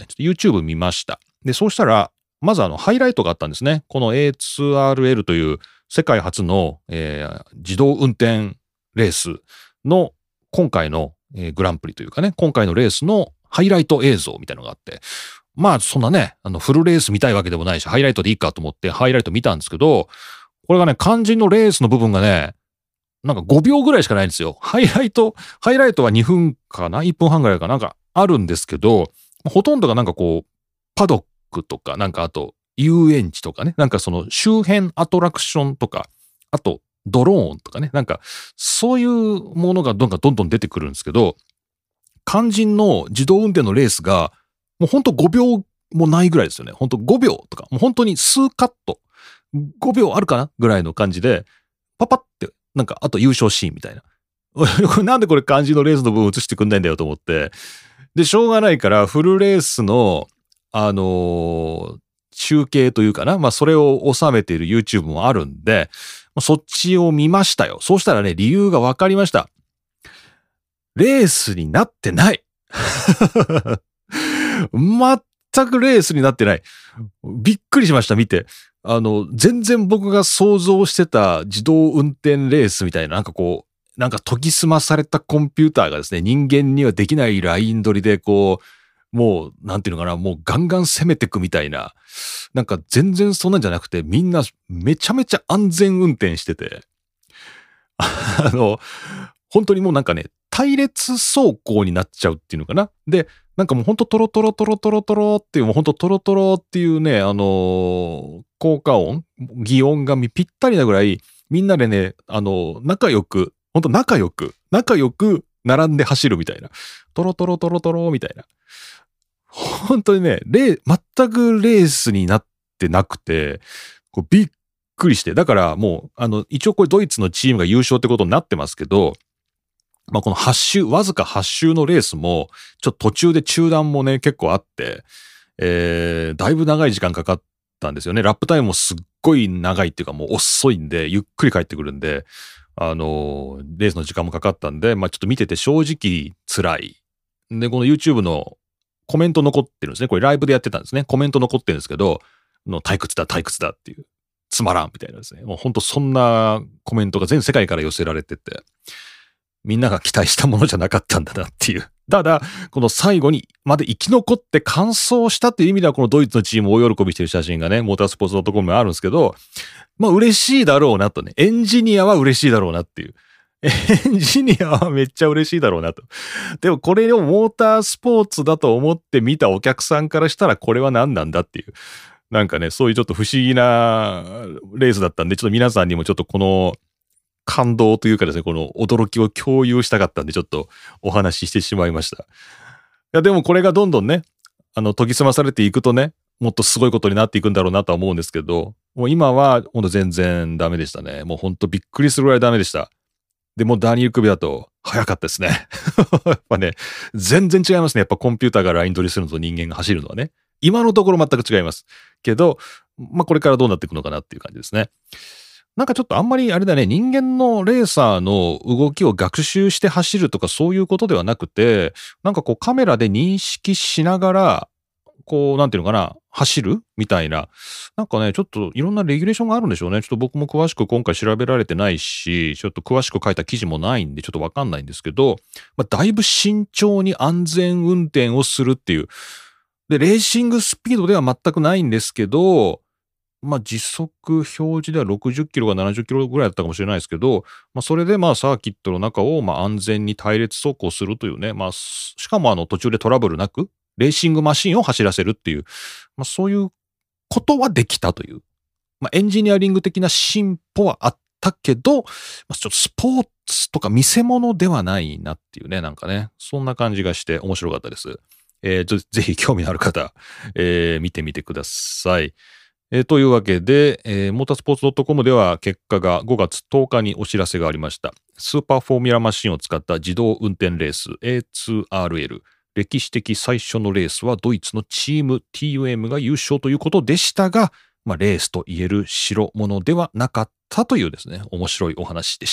ちょっと YouTube 見ました。で、そうしたら、まずあの、ハイライトがあったんですね。この エーツーアールエル という世界初の、えー、自動運転レースの今回の、えー、グランプリというかね、今回のレースのハイライト映像みたいなのがあって、まあそんなね、あのフルレース見たいわけでもないし、ハイライトでいいかと思ってハイライト見たんですけど、これがね、肝心のレースの部分がね、なんかごびょうぐらいしかないんですよ。ハイライト、ハイライトはにふんかな ?いっぷんはんぐらいかななんかあるんですけど、ほとんどがなんかこう、パドックとか、なんかあと、 遊園地とかね、なんかその周辺アトラクションとか、あとドローンとかね、なんかそういうものがどんどんどんどん出てくるんですけど、肝心の自動運転のレースがもうほんとごびょうもないぐらいですよね。ほんとごびょうとか、もう本当に数カット、ごびょうあるかなぐらいの感じで、パパってなんかあと優勝シーンみたいな。なんでこれ肝心のレースの部分映してくんないんだよと思って。で、しょうがないからフルレースの、あのー、中継というかな、まあそれを収めている YouTube もあるんで、そっちを見ましたよ。そうしたらね、理由が分かりました。レースになってない。全くレースになってない。びっくりしました、見て。あの、全然僕が想像してた自動運転レースみたいな、なんかこう、なんか研ぎ澄まされたコンピューターがですね、人間にはできないライン取りでこう、もう、なんていうのかな、もうガンガン攻めてくみたいな、なんか全然そんなんじゃなくて、みんなめちゃめちゃ安全運転してて、あの、本当にもうなんかね、隊列走行になっちゃうっていうのかな。で、なんかもうほんとトロトロトロトロトロっていう、もうほんとトロトロっていうね、あのー、効果音、擬音がぴったりなぐらい、みんなでね、あのー、仲良く、ほんと仲良く、仲良く並んで走るみたいな。トロトロトロトロみたいな。本当にね、レー、全くレースになってなくて、こうびっくりして。だからもう、あの、一応これドイツのチームが優勝ってことになってますけど、まあこのはち周、わずかはち周のレースも、ちょっと途中で中断もね、結構あって、えー、だいぶ長い時間かかったんですよね。ラップタイムもすっごい長いっていうかもう遅いんで、ゆっくり帰ってくるんで、あのー、レースの時間もかかったんで、まあちょっと見てて正直辛い。で、この YouTube のコメント残ってるんですね。これライブでやってたんですね。コメント残ってるんですけど、の退屈だ退屈だっていう、つまらんみたいなですね。もうほんとそんなコメントが全世界から寄せられてて、みんなが期待したものじゃなかったんだなっていう。ただ、この最後にまで生き残って完走したっていう意味では、このドイツのチームを大喜びしてる写真がね、モータースポーツ .com にあるんですけど、まあ嬉しいだろうなとね。エンジニアは嬉しいだろうなっていう。エンジニアはめっちゃ嬉しいだろうなと。でもこれをモータースポーツだと思って見たお客さんからしたらこれは何なんだっていう。なんかね、そういうちょっと不思議なレースだったんで、ちょっと皆さんにもちょっとこの感動というかですね、この驚きを共有したかったんで、ちょっとお話ししてしまいました。いや、でもこれがどんどんね、あの、研ぎ澄まされていくとね、もっとすごいことになっていくんだろうなとは思うんですけど、もう今はほんと全然ダメでしたね。もうほんとびっくりするぐらいダメでした。で、もうダニエル・クビだと早かったですね。やっぱね、全然違いますね。やっぱコンピューターがライン取りするのと人間が走るのはね。今のところ全く違います。けど、まあこれからどうなっていくのかなっていう感じですね。なんかちょっとあんまりあれだね、人間のレーサーの動きを学習して走るとかそういうことではなくて、なんかこうカメラで認識しながら、こう、なんていうのかな、走るみたいな。なんかね、ちょっといろんなレギュレーションがあるんでしょうね。ちょっと僕も詳しく今回調べられてないし、ちょっと詳しく書いた記事もないんで、ちょっとわかんないんですけど、まあ、だいぶ慎重に安全運転をするっていう。で、レーシングスピードでは全くないんですけど、まあ、時速表示ではろくじゅっキロかななじゅっキロぐらいだったかもしれないですけど、まあ、それでまあサーキットの中をまあ安全に隊列走行するというね、まあ、しかもあの途中でトラブルなく、レーシングマシンを走らせるっていう、まあ、そういうことはできたという、まあ、エンジニアリング的な進歩はあったけど、まあ、ちょっとスポーツとか見せ物ではないなっていうね、なんかね、そんな感じがして面白かったです。えー、ぜひ興味のある方、えー、見てみてください。えー、というわけで、えー、モータースポーツ .com では結果がごがつとおかにお知らせがありました。スーパーフォーミュラマシンを使った自動運転レース エーツーアールエル。歴史的最初のレースはドイツのチーム ティーユーエム が優勝ということでしたが、まあ、レースと言える代物ではなかったというですね、面白いお話でした。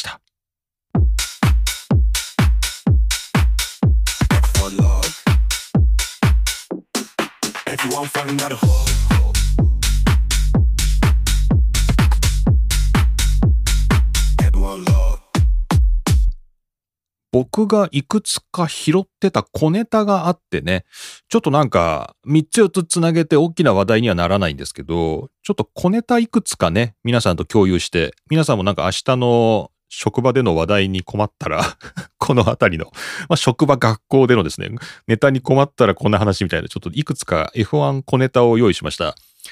僕がいくつか拾ってた小ネタがあってね、ちょっとなんかみっつよっつつなげて大きな話題にはならないんですけど、ちょっと小ネタいくつかね、皆さんと共有して、皆さんもなんか明日の職場での話題に困ったら、このあたりの、まあ、職場学校でのですね、ネタに困ったらこんな話みたいな、ちょっといくつか エフワン 小ネタを用意しました。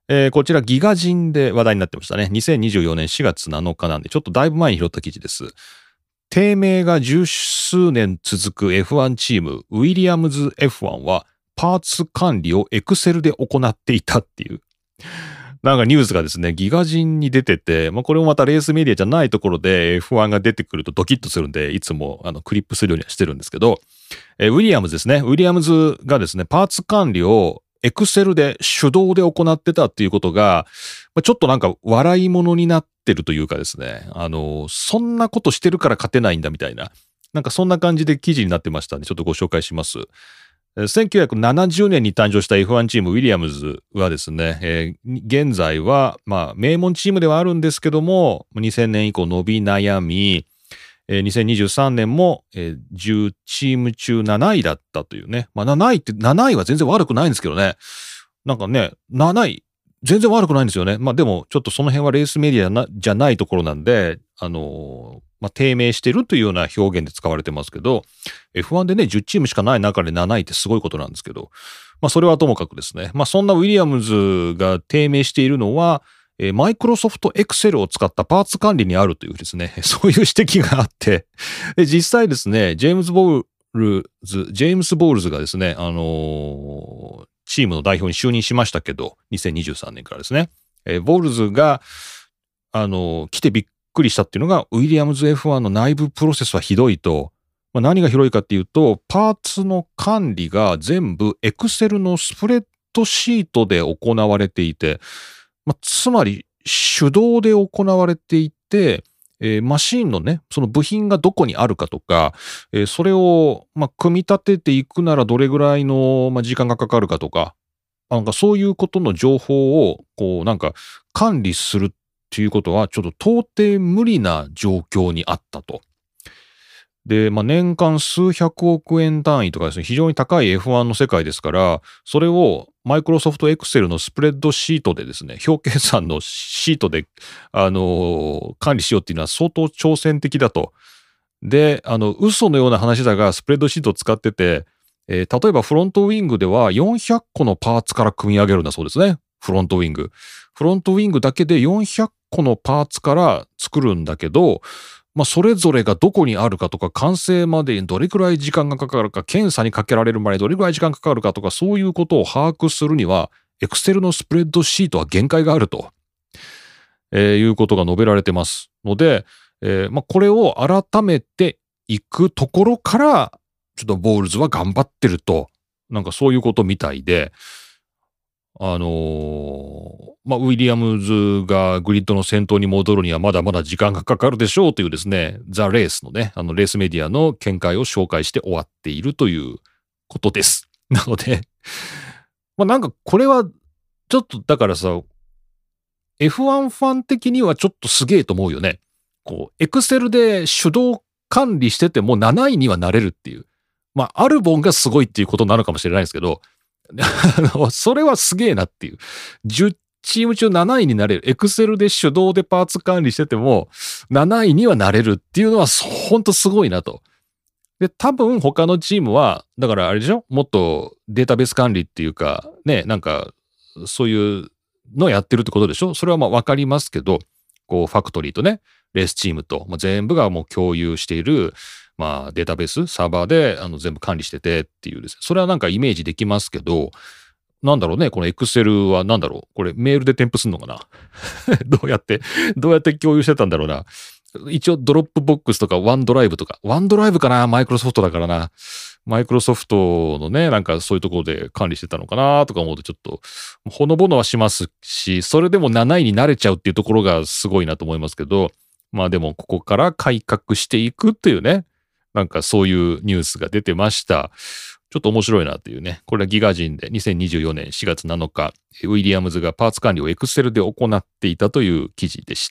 えー、こちらギガ人で話題になってましたね。にせんにじゅうよねんしがつなのかなんで、ちょっとだいぶ前に拾った記事です。低迷が十数年続く エフワン チーム、ウィリアムズ エフワン はパーツ管理をエクセルで行っていたっていう。なんかニュースがですね、ギガ人に出てて、まあこれもまたレースメディアじゃないところで エフワン が出てくるとドキッとするんで、いつもあのクリップするようにはしてるんですけど、えー、ウィリアムズですね。ウィリアムズがですね、パーツ管理をエクセルで手動で行ってたっていうことが、ちょっとなんか笑い物になってるというかですね、あの、そんなことしてるから勝てないんだみたいな、なんかそんな感じで記事になってましたんで、ちょっとご紹介します。せんきゅうひゃくななじゅうねんに誕生した エフワン チームウィリアムズはですね、えー、現在は、まあ、名門チームではあるんですけども、にせんねん以降伸び悩み、えー、にせんにじゅうさんねんも、えー、じゅうチーム中なないだったというね。まあなないって、なないは全然悪くないんですけどね。なんかね、なない全然悪くないんですよね。まあでも、ちょっとその辺はレースメディアなじゃないところなんで、あのー、まあ低迷してるというような表現で使われてますけど、エフワン でね、じゅうチームしかない中でなないってすごいことなんですけど、まあそれはともかくですね。まあそんなウィリアムズが低迷しているのは、えー、マイクロソフトエクセルを使ったパーツ管理にあるというですね、そういう指摘があって、で実際ですね、ジェームズ・ボールズ、ジェームス・ボールズがですね、あのー、チームの代表に就任しましたけど、にせんにじゅうさんねんからですね、えー、ボールズが、あのー、来てびっくりしたっていうのが、ウィリアムズ エフワン の内部プロセスはひどいと、まあ、何がひどいかっていうと、パーツの管理が全部エクセルのスプレッドシートで行われていて、まあ、つまり手動で行われていて、えー、マシンのね、その部品がどこにあるかとか、えー、それを、まあ、組み立てていくならどれぐらいの、まあ、時間がかかるかとか、なんかそういうことの情報を、こう、なんか管理するっていうことは、ちょっと到底無理な状況にあったと。で、まあ、年間数百億円単位とかですね、非常に高い エフワン の世界ですから、それをマイクロソフトエクセルのスプレッドシートでですね、表計算のシートで、あのー、管理しようっていうのは相当挑戦的だと。で、あの、嘘のような話だが、スプレッドシートを使ってて、えー、例えばフロントウィングではよんひゃっこのパーツから組み上げるんだそうですね。フロントウィング。フロントウィングだけでよんひゃっこのパーツから作るんだけど、まあ、それぞれがどこにあるかとか、完成までにどれくらい時間がかかるか、検査にかけられるまでどれくらい時間かかるかとか、そういうことを把握するには、Excel のスプレッドシートは限界があると、えー、いうことが述べられてますので、えーまあ、これを改めていくところから、ちょっとボールズは頑張ってると、なんかそういうことみたいで、あのー、まあ、ウィリアムズがグリッドの先頭に戻るにはまだまだ時間がかかるでしょうというですね、ザ・レースのね、あのレースメディアの見解を紹介して終わっているということです。なので、まあ、なんかこれはちょっとだからさ、エフワン ファン的にはちょっとすげえと思うよね。こう、エクセルで手動管理しててもなないにはなれるっていう。まあ、アルボンがすごいっていうことなのかもしれないですけど、それはすげえなっていう。じゅうチーム中なないになれる。エクセルで手動でパーツ管理しててもなないにはなれるっていうのはほんとすごいなと。で、多分他のチームは、だからあれでしょ？もっとデータベース管理っていうか、ね、なんかそういうのをやってるってことでしょ？それはまあわかりますけど、こうファクトリーとね、レースチームと、まあ、全部がもう共有しているまあデータベース、サーバーであの全部管理しててっていうですね。それはなんかイメージできますけど、なんだろうね、この Excel はなんだろう、これメールで添付すんのかなどうやって、どうやって共有してたんだろうな。一応ドロップボックスとかワンドライブとか、ワンドライブかな、マイクロソフトだからな。マイクロソフトのね、なんかそういうところで管理してたのかなとか思うとちょっと、ほのぼのはしますし、それでもなないになれちゃうっていうところがすごいなと思いますけど、まあでもここから改革していくっていうね、なんかそういうニュースが出てました。ちょっと面白いなというね。これはギガ人でにせんにじゅうよねんしがつなのか、ウィリアムズがパーツ管理を Excel で行っていたという記事でした。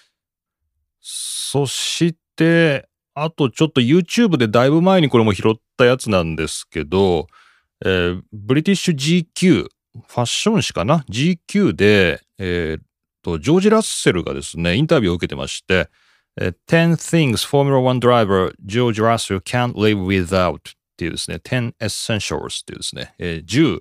そして、あとちょっと YouTube でだいぶ前にこれも拾ったやつなんですけど、えー、ブリティッシュ ジーキュー、ファッション誌かな ?ジーキュー で、えー、と、ジョージ・ラッセルがですね、インタビューを受けてまして、ten things Formula One driver George Russell can't live without っていうですね、ten essentials っていうですね、えー、じゅう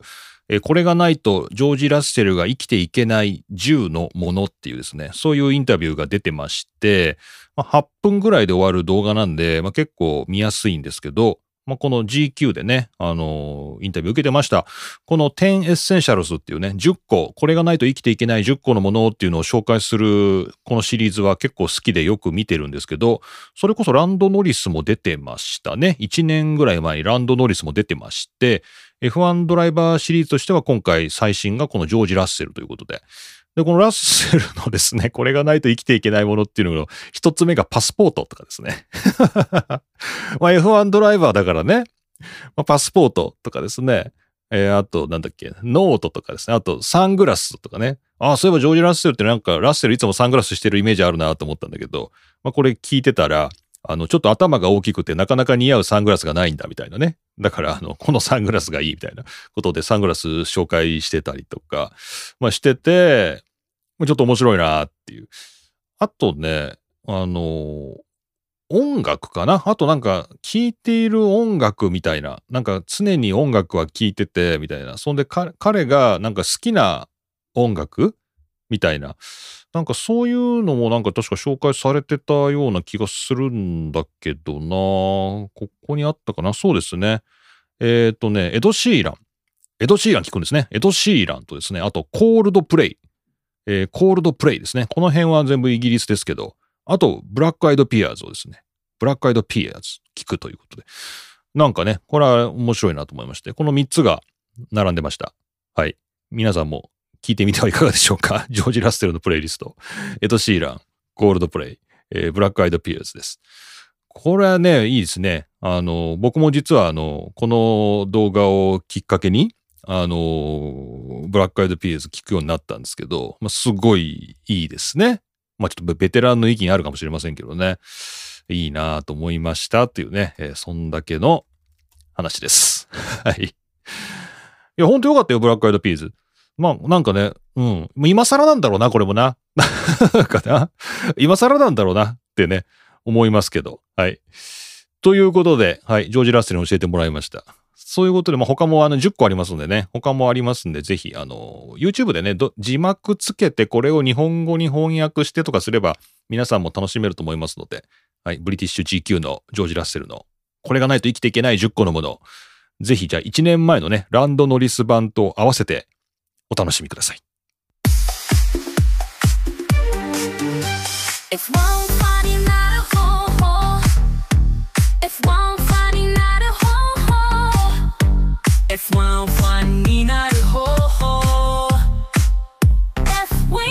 えー、これがないとジョージ・ラッセルが生きていけないじゅうのものっていうですね、そういうインタビューが出てまして、まあ、はっぷんぐらいで終わる動画なんで、まあ、結構見やすいんですけど、まあ、この ジーキュー でね、あのー、インタビュー受けてました。このじゅうエッセンシャルズっていうね、じゅっこ、これがないと生きていけないじゅっこのものっていうのを紹介する、このシリーズは結構好きでよく見てるんですけど、それこそランド・ノリスも出てましたね。いちねんぐらい前にランド・ノリスも出てまして、エフワン ドライバーシリーズとしては今回最新がこのジョージ・ラッセルということで、で、このラッセルのですね、これがないと生きていけないものっていうのの一つ目がパスポートとかですね。まあ エフワン ドライバーだからね、まあ、パスポートとかですね。えー、あと、なんだっけ、ノートとかですね。あと、サングラスとかね。ああ、そういえばジョージ・ラッセルってなんか、ラッセルいつもサングラスしてるイメージあるなと思ったんだけど、まあこれ聞いてたら、あの、ちょっと頭が大きくてなかなか似合うサングラスがないんだみたいなね。だから、あの、このサングラスがいいみたいなことでサングラス紹介してたりとか、まあしてて、ちょっと面白いなっていう。あとね、あの、音楽かなあとなんか、聴いている音楽みたいな。なんか常に音楽は聴いてて、みたいな。そんで彼がなんか好きな音楽みたいな。なんかそういうのもなんか確か紹介されてたような気がするんだけどな。ここにあったかなそうですね。えっとね、エド・シーラン。エド・シーラン聞くんですね。エド・シーランとですね、あとコールドプレイ。えー、コールドプレイですね。この辺は全部イギリスですけど、あと、ブラックアイドピアーズをですね、ブラックアイドピアーズ聞くということで。なんかね、これは面白いなと思いまして、このみっつが並んでました。はい。皆さんも聞いてみてはいかがでしょうか。ジョージ・ラッセルのプレイリスト。エド・シーラン、コールドプレイ、えー、ブラックアイドピアーズです。これはね、いいですね。あの、僕も実はあの、この動画をきっかけに、あの、ブラックアイドピース聞くようになったんですけど、まあ、すごいいいですね。まあ、ちょっとベテランの域にあるかもしれませんけどね。いいなと思いましたっていうね、えー、そんだけの話です。はい。いや、ほんとよかったよ、ブラックアイドピース。まあ、なんかね、うん。今更なんだろうな、これもな。なんかな。今更なんだろうなってね、思いますけど。はい。ということで、はい、ジョージ・ラッセルに教えてもらいました。そういうことで、まあ、他もあのじゅっこありますんでね、他もありますんで、ぜひ、あの、YouTube でね、字幕つけてこれを日本語に翻訳してとかすれば、皆さんも楽しめると思いますので、はい、ブリティッシュ ジーキュー のジョージ・ラッセルの、これがないと生きていけないじゅっこのもの、ぜひ、じゃあいちねんまえのね、ランド・ノリス版と合わせてお楽しみください。エフワン ファンになる方法 エフワン ファンになる方法 エフワン ファンになる方法 エフワン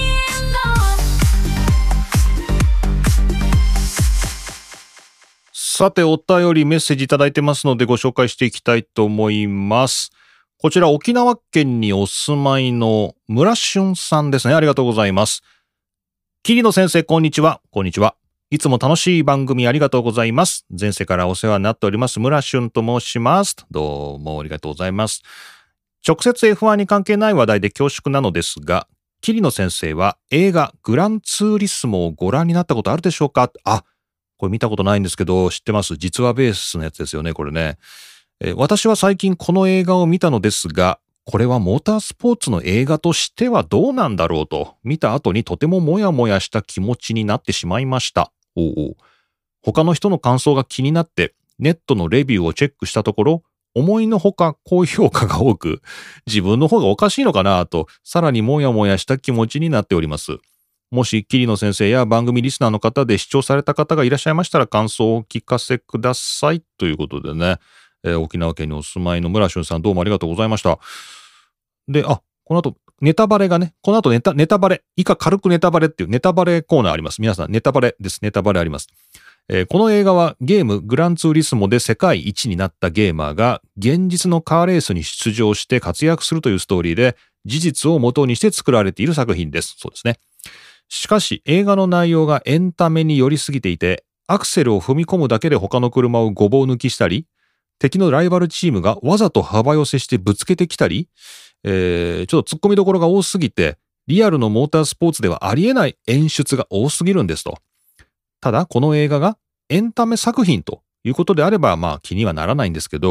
さてお便りメッセージいただいてますのでご紹介していきたいと思います。こちら沖縄県にお住まいの村俊さんですね。ありがとうございます。桐野先生、こんにちは。こんにちは。いつも楽しい番組ありがとうございます。前世からお世話になっております村俊と申します。どうもありがとうございます。直接 エフワン に関係ない話題で恐縮なのですが、桐野先生は映画グランツーリスモをご覧になったことあるでしょうか？あ、これ見たことないんですけど知ってます。実話ベースのやつですよね、これね。えー、私は最近この映画を見たのですが、これはモータースポーツの映画としてはどうなんだろうと見た後にとてもモヤモヤした気持ちになってしまいました。おうおう。他の人の感想が気になってネットのレビューをチェックしたところ、思いのほか高評価が多く、自分の方がおかしいのかなとさらにモヤモヤした気持ちになっております。もし桐野先生や番組リスナーの方で視聴された方がいらっしゃいましたら感想をお聞かせくださいということでね。えー、沖縄県にお住まいの村俊さんどうもありがとうございました。で、あ、この後、ネタバレがね、この後ネタ、ネタバレ、以下軽くネタバレっていうネタバレコーナーあります。皆さん、ネタバレです。ネタバレあります。えー、この映画はゲームグランツーリスモで世界一になったゲーマーが現実のカーレースに出場して活躍するというストーリーで、事実を元にして作られている作品です。そうですね。しかし、映画の内容がエンタメに寄りすぎていて、アクセルを踏み込むだけで他の車をごぼう抜きしたり、敵のライバルチームがわざと幅寄せしてぶつけてきたり、えー、ちょっと突っ込みどころが多すぎて、リアルのモータースポーツではありえない演出が多すぎるんですと。ただ、この映画がエンタメ作品ということであれば、まあ気にはならないんですけど、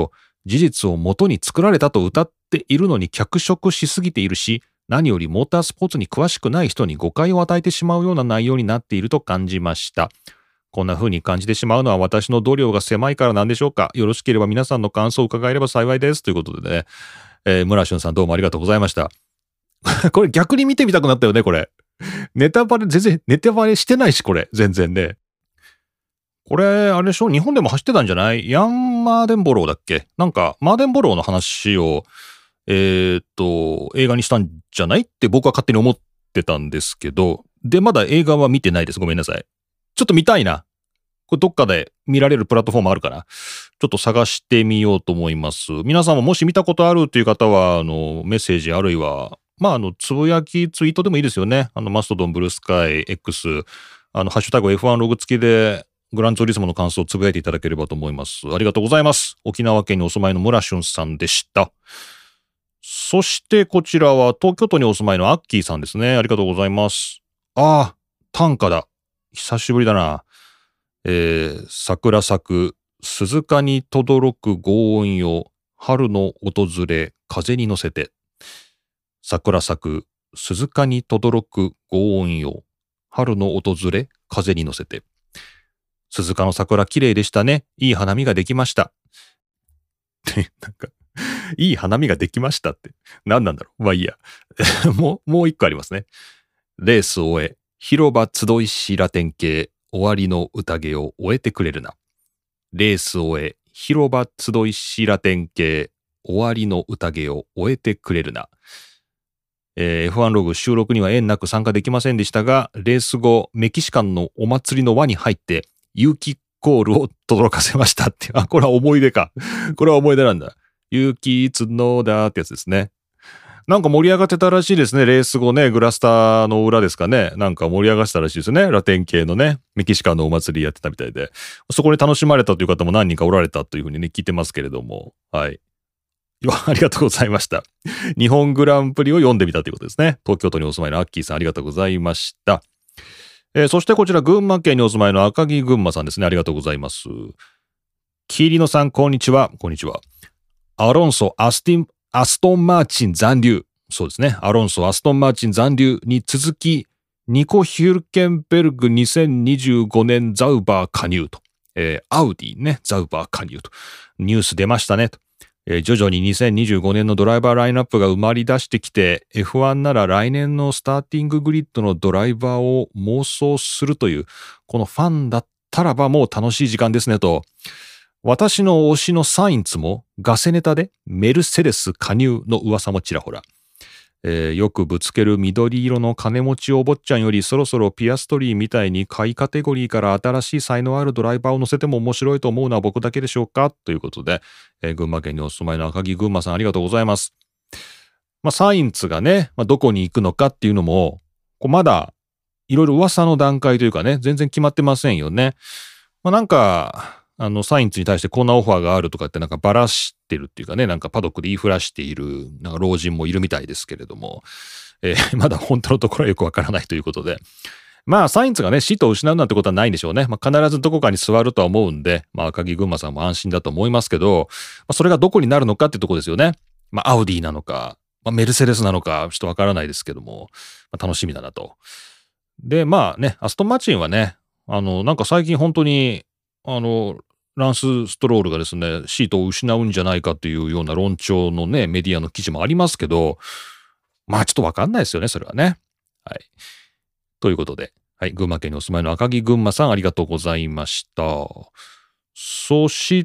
事実を元に作られたと謳っているのに脚色しすぎているし、何よりモータースポーツに詳しくない人に誤解を与えてしまうような内容になっていると感じました。こんな風に感じてしまうのは私の度量が狭いからなんでしょうか。よろしければ皆さんの感想を伺えれば幸いです。ということでね、えー、村俊さんどうもありがとうございました。これ逆に見てみたくなったよね、これ。ネタバレ、全然、ネタバレしてないし、これ。全然ね。これ、あれでしょ？日本でも走ってたんじゃない？ヤン・マーデンボローだっけ？なんか、マーデンボローの話を、えーっと、映画にしたんじゃないって僕は勝手に思ってたんですけど、で、まだ映画は見てないです。ごめんなさい。ちょっと見たいな。これどっかで見られるプラットフォームあるかな？ちょっと探してみようと思います。皆さんももし見たことあるという方は、あの、メッセージあるいは、まあ、あの、つぶやき、ツイートでもいいですよね。あの、マストドン、ブルースカイ、X、あの、ハッシュタグ エフワン ログ付きで、グランツーリスモの感想をつぶやいていただければと思います。ありがとうございます。沖縄県にお住まいの村俊さんでした。そしてこちらは東京都にお住まいのアッキーさんですね。ありがとうございます。ああ、短歌だ。久しぶりだな。えー、桜咲く、鈴鹿に轟く轟音よ、春の訪れ、風に乗せて。桜咲く、鈴鹿に轟く轟音よ、春の訪れ、風に乗せて。鈴鹿の桜綺麗でしたね。いい花見ができました。なんか、いい花見ができましたって。何なんだろう。まあいいや。もう、もう一個ありますね。レースを終え、広場集いしラテン系、終わりの宴を終えてくれるな。レースを終え、広場集いしラテン系、終わりの宴を終えてくれるな。えー、エフワン ログ収録には縁なく参加できませんでしたが、レース後、メキシカンのお祭りの輪に入って、勇気コールを轟かせましたって。あ、これは思い出か。これは思い出なんだ。勇気角だってやつですね。なんか盛り上がってたらしいですね。レース後ね、グラスターの裏ですかね。なんか盛り上がってたらしいですね。ラテン系のね、メキシカンのお祭りやってたみたいで。そこに楽しまれたという方も何人かおられたというふうにね、聞いてますけれども。はい。ありがとうございました。日本グランプリを読んでみたということですね。東京都にお住まいのアッキーさんありがとうございました。えー、そしてこちら群馬県にお住まいの赤木群馬さんですね。ありがとうございます。キリノさん、こんにちは。こんにちは。アロンソ、アスティン、アストンマーチン残留。そうですね。アロンソ、アストンマーチン残留に続き、ニコ・ヒュルケンベルグにせんにじゅうごねんザウバー加入と。えー、アウディね、ザウバー加入と。ニュース出ましたねと。えー、徐々ににせんにじゅうごねんのドライバーラインナップが埋まり出してきて エフワン なら来年のスターティンググリッドのドライバーを妄想するというこのファンだったらばもう楽しい時間ですねと。私の推しのサインツもガセネタでメルセデス加入の噂もちらほら、えー、よくぶつける緑色の金持ちお坊ちゃんよりそろそろピアストリーみたいに下位カテゴリーから新しい才能あるドライバーを乗せても面白いと思うのは僕だけでしょうかということで、えー、群馬県にお住まいの赤木群馬さんありがとうございます。まあ、サインツがね、まあ、どこに行くのかっていうのもこうまだいろいろ噂の段階というかね、全然決まってませんよね。まあ、なんかあのサインツに対してこんなオファーがあるとかってなんかばらしてるっていうかね、なんかパドックで言いふらしているなんか老人もいるみたいですけれども、えー、まだ本当のところはよくわからないということで、まあサインツがねシートを失うなんてことはないんでしょうね。まあ、必ずどこかに座るとは思うんで、まあ赤木群馬さんも安心だと思いますけど、まあ、それがどこになるのかってとこですよね。まあアウディなのか、まあ、メルセデスなのかちょっとわからないですけども、まあ、楽しみだなと。でまあね、アストンマーチンはね、あのなんか最近本当にあのランス・ストロールがですね、シートを失うんじゃないかというような論調のね、メディアの記事もありますけど、まあちょっとわかんないですよね、それはね。はい。ということで、はい、群馬県にお住まいの赤木群馬さんありがとうございました。そして、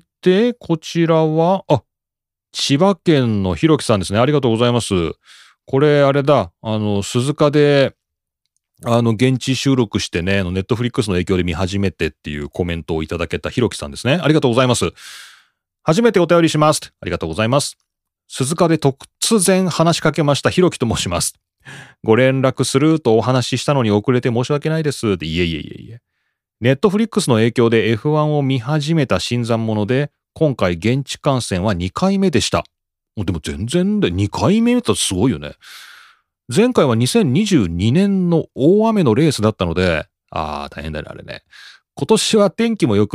こちらは、あ、千葉県のひろきさんですね。ありがとうございます。これ、あれだ、あの、鈴鹿で、あの、現地収録してね、ネットフリックスの影響で見始めてっていうコメントをいただけたひろきさんですね。ありがとうございます。初めてお便りします。ありがとうございます。鈴鹿で突然話しかけましたひろきと申します。ご連絡するとお話ししたのに遅れて申し訳ないです。いえいえいえいえ。ネットフリックスの影響で エフワン を見始めた新参者で、今回現地観戦はにかいめでした。でも全然でにかいめってすごいよね。前回はにせんにじゅうにねんの大雨のレースだったので、ああ、大変だね、あれね。今年は天気もよく、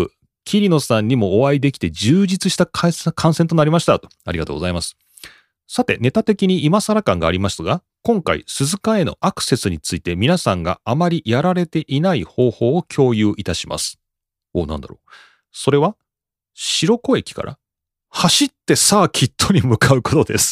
桐野さんにもお会いできて充実した観戦となりましたと。ありがとうございます。さて、ネタ的に今更感がありますが、今回、鈴鹿へのアクセスについて皆さんがあまりやられていない方法を共有いたします。お、なんだろう。それは、白子駅から走ってサーキットに向かうことです。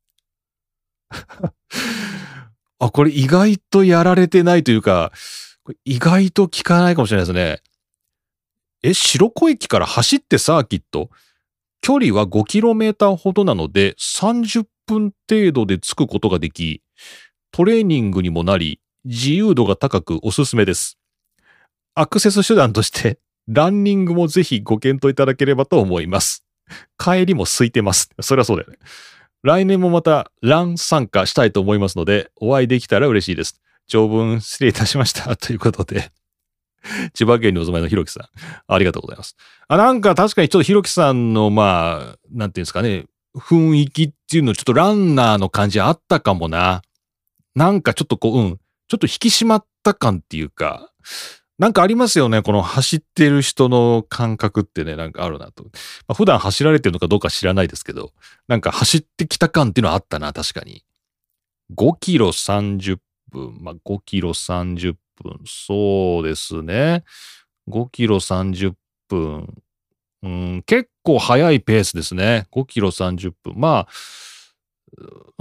あ、これ意外とやられてないというか、これ意外と効かないかもしれないですね。え、白子駅から走ってサーキット？距離は ごキロメーター ほどなのでさんじゅっぷん程度で着くことができ、トレーニングにもなり、自由度が高くおすすめです。アクセス手段として、ランニングもぜひご検討いただければと思います。帰りも空いてます。そりゃそうだよね。来年もまたラン参加したいと思いますので、お会いできたら嬉しいです。長文失礼いたしました。ということで。千葉県にお住まいのひろきさん。ありがとうございます。あ、なんか確かにちょっとひろきさんの、まあ、なんていうんですかね、雰囲気っていうのちょっとランナーの感じあったかもな。なんかちょっとこう、うん、ちょっと引き締まった感っていうか、なんかありますよね。この走ってる人の感覚ってね、なんかあるなと。まあ、普段走られてるのかどうか知らないですけど、なんか走ってきた感っていうのはあったな、確かに。ごキロさんじゅっぷん、まあ、ごキロさんじゅっぷん、そうですね。ごキロさんじゅっぷん。うん、結構早いペースですね。ごキロさんじゅっぷん。まあ、うん、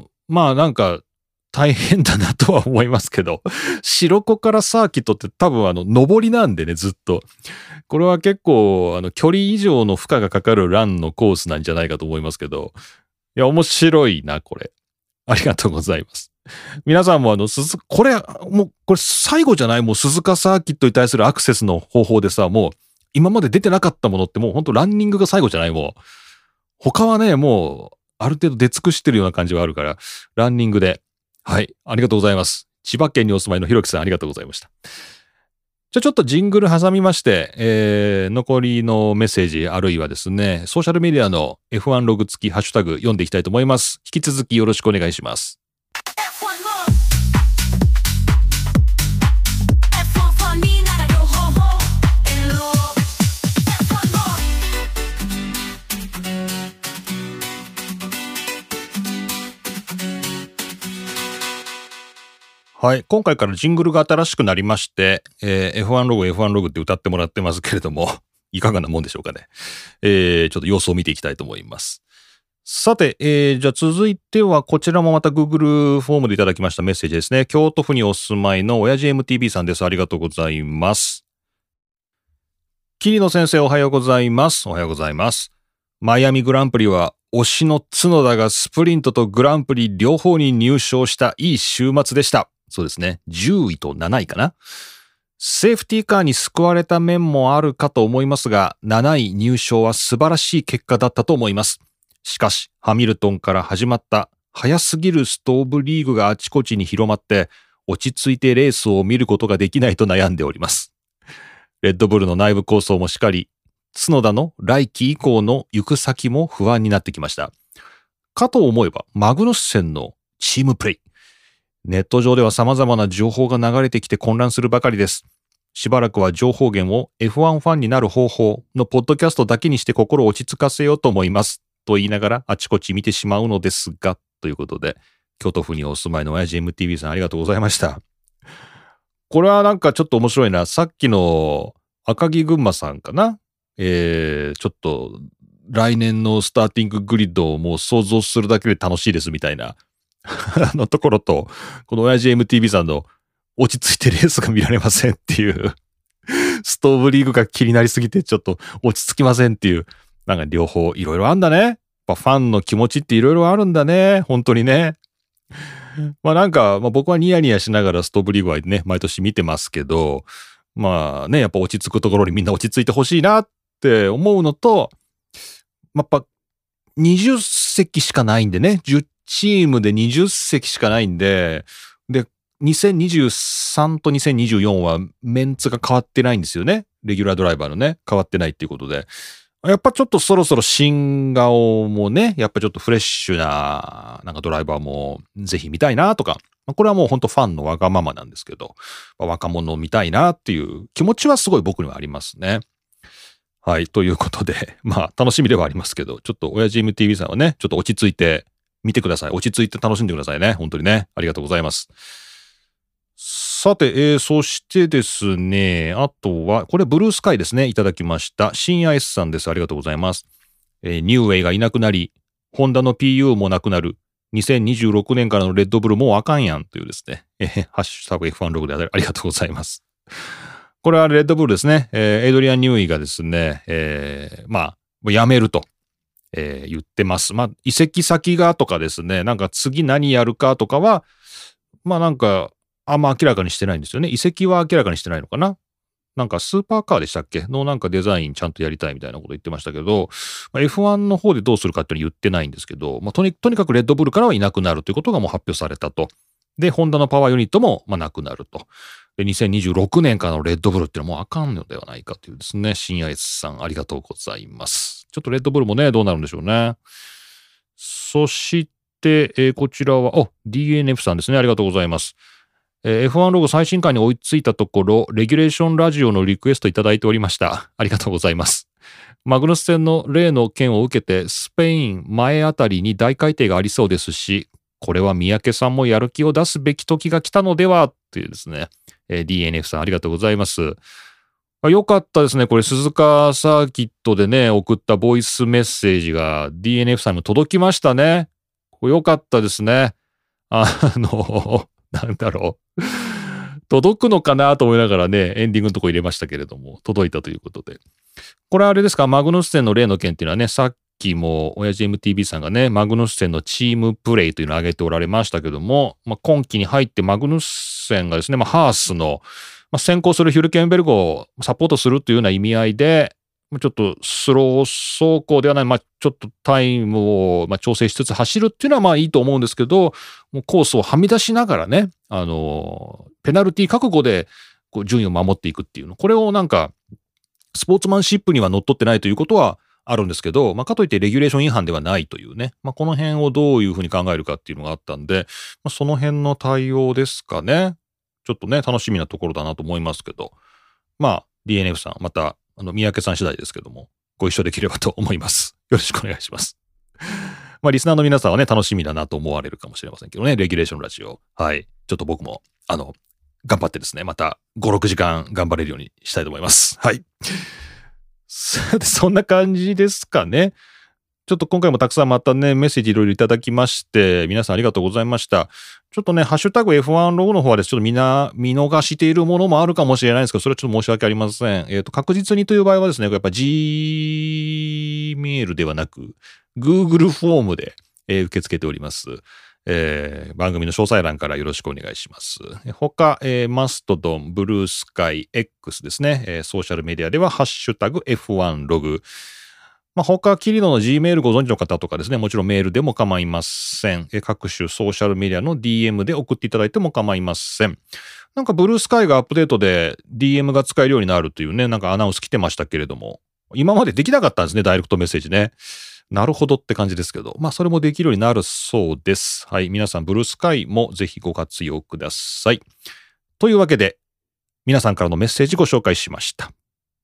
まあなんか、大変だなとは思いますけど、白子からサーキットって多分あの、上りなんでね、ずっと。これは結構、あの、距離以上の負荷がかかるランのコースなんじゃないかと思いますけど、いや、面白いな、これ。ありがとうございます。皆さんもあの、鈴、これ、もう、これ最後じゃない？もう鈴鹿サーキットに対するアクセスの方法でさ、もう、今まで出てなかったものってもうほんとランニングが最後じゃない？もう。他はね、もう、ある程度出尽くしてるような感じはあるから、ランニングで。はい。ありがとうございます。千葉県にお住まいのひろきさん、ありがとうございました。じゃあちょっとジングル挟みまして、えー、残りのメッセージ、あるいはですね、ソーシャルメディアの エフワン ログ付きハッシュタグ読んでいきたいと思います。引き続きよろしくお願いします。はい。今回からジングルが新しくなりまして、えー、エフワン ログ、エフワン ログって歌ってもらってますけれども、いかがなもんでしょうかね。えー、ちょっと様子を見ていきたいと思います。さて、えー、じゃあ続いてはこちらもまた Google フォームでいただきましたメッセージですね。京都府にお住まいの親父 エムティーブイ さんです。ありがとうございます。桐野先生おはようございます。おはようございます。マイアミグランプリは推しの角田がスプリントとグランプリ両方に入賞したいい週末でした。そうですね。じゅういとなないかな。セーフティーカーに救われた面もあるかと思いますが、なない入賞は素晴らしい結果だったと思います。しかし、ハミルトンから始まった早すぎるストーブリーグがあちこちに広まって、落ち着いてレースを見ることができないと悩んでおります。レッドブルの内部構想もしかり、角田の来季以降の行く先も不安になってきました。かと思えば、マグヌッセンのチームプレイ。ネット上では様々な情報が流れてきて混乱するばかりです。しばらくは情報源を エフワン ファンになる方法のポッドキャストだけにして心を落ち着かせようと思います。と言いながらあちこち見てしまうのですが、ということで、京都府にお住まいの親父 エムティーブイ さんありがとうございました。これはなんかちょっと面白いな。さっきの赤木群馬さんかな。えー、ちょっと来年のスターティンググリッドをもう想像するだけで楽しいですみたいなあのところと、この親父 エムティーブイ さんの落ち着いてレースが見られませんっていうストーブリーグが気になりすぎてちょっと落ち着きませんっていう、なんか両方いろいろあんだね。やっぱファンの気持ちっていろいろあるんだね。本当にね。まあなんか、まあ、僕はニヤニヤしながらストーブリーグはね、毎年見てますけど、まあね、やっぱ落ち着くところにみんな落ち着いてほしいなって思うのと、やっぱにじゅっせきしかないんでね、じゅうチームでにじゅっせきしかないんで、で、にせんにじゅうさんとにせんにじゅうよんはメンツが変わってないんですよね。レギュラードライバーのね、変わってないっていうことで。やっぱちょっとそろそろ新顔もね、やっぱちょっとフレッシュな、なんかドライバーもぜひ見たいなとか、これはもうほんとファンのわがままなんですけど、若者を見たいなっていう気持ちはすごい僕にはありますね。 はい。ということで、まあ、楽しみではありますけど、ちょっと親父 エムティーブイ さんはね、ちょっと落ち着いて見てください。落ち着いて楽しんでくださいね。本当にね。ありがとうございます。さて、えー、そしてですね、あとは、これブルースカイですね。いただきました。深夜 S さんです。ありがとうございます。えー、ニューウェイがいなくなり、ホンダの ピーユー もなくなる。にせんにじゅうろくねんからのレッドブルもうあかんやんというですね、えー、ハッシュタグ エフワン ログでありがとうございます。これはレッドブルですね。えー、エイドリアン・ニューイがですね、えー、まあ、辞めると、えー、言ってます。まあ、移籍先がとかですね、なんか次何やるかとかは、まあなんか、あんま明らかにしてないんですよね。移籍は明らかにしてないのかな。なんかスーパーカーでしたっけのなんかデザインちゃんとやりたいみたいなこと言ってましたけど、まあ、エフワン の方でどうするかっていうのは言ってないんですけど、まあ、とに、とにかくレッドブルからはいなくなるということがもう発表されたと。で、ホンダのパワーユニットもまあなくなると。で、にせんにじゅうろくねんからのレッドブルっていうのはもうあかんのではないかというですね、深夜 S さんありがとうございます。ちょっとレッドブルもね、どうなるんでしょうね。そして、えー、こちらは、お、ディーエヌエフ さんですね。ありがとうございます。エフワン ログ最新回に追いついたところ、レギュレーションラジオのリクエストいただいておりました。ありがとうございます。マグヌス戦の例の件を受けて、スペイン前あたりに大改定がありそうですし、これは三宅さんもやる気を出すべき時が来たのではというですね、ディーエヌエフ さんありがとうございます。よかったですね。これ鈴鹿サーキットでね、送ったボイスメッセージが ディーエヌエフ さんにも届きましたね。これよかったですね。あの、なんだろう。届くのかなと思いながらね、エンディングのとこ入れましたけれども、届いたということで。これあれですか、マグヌス戦の例の件っていうのはね、さっきも親父 エムティーブイ さんがね、マグヌス戦のチームプレイというのを挙げておられましたけども、まあ、今季に入ってマグヌス戦がですね、まあ、ハースの、まあ、先行するヒュルケンベルグをサポートするというような意味合いで、ちょっとスロー走行ではない、まあ、ちょっとタイムをまあ調整しつつ走るっていうのはまあいいと思うんですけど、もうコースをはみ出しながらね、あの、ペナルティ覚悟でこう順位を守っていくっていうの。これをなんか、スポーツマンシップには乗っ取ってないということはあるんですけど、まあ、かといってレギュレーション違反ではないというね、まあ、この辺をどういうふうに考えるかっていうのがあったんで、まあ、その辺の対応ですかね。ちょっとね、楽しみなところだなと思いますけど、まあ、ディーエヌエフ さん、また、あの、三宅さん次第ですけども、ご一緒できればと思います。よろしくお願いします。まあ、リスナーの皆さんはね、楽しみだなと思われるかもしれませんけどね、レギュレーションラジオ。はい。ちょっと僕も、あの、頑張ってですね、またご、ろくじかん頑張れるようにしたいと思います。はい。そんな感じですかね。ちょっと今回もたくさんまたね、メッセージいろいろいただきまして、皆さんありがとうございました。ちょっとね、ハッシュタグ エフワン ログの方はです、ちょっとみんな見逃しているものもあるかもしれないんですけど、それはちょっと申し訳ありません。えっと、確実にという場合はですね、やっぱ Gmail ではなく、Google フォームで、えー、受け付けております。えー、番組の詳細欄からよろしくお願いします。他、えー、マストドン、ブルースカイ、X ですね、えー、ソーシャルメディアではハッシュタグ エフワン ログ。まあ、他、キリノの Gmail ご存知の方とかですね、もちろんメールでも構いません。えー、各種ソーシャルメディアの ディーエム で送っていただいても構いません。なんかブルースカイがアップデートで ディーエム が使えるようになるというね、なんかアナウンス来てましたけれども、今までできなかったんですね、ダイレクトメッセージね。なるほどって感じですけど、まあそれもできるようになるそうです。はい、皆さんブルースカイもぜひご活用ください。というわけで、皆さんからのメッセージご紹介しました。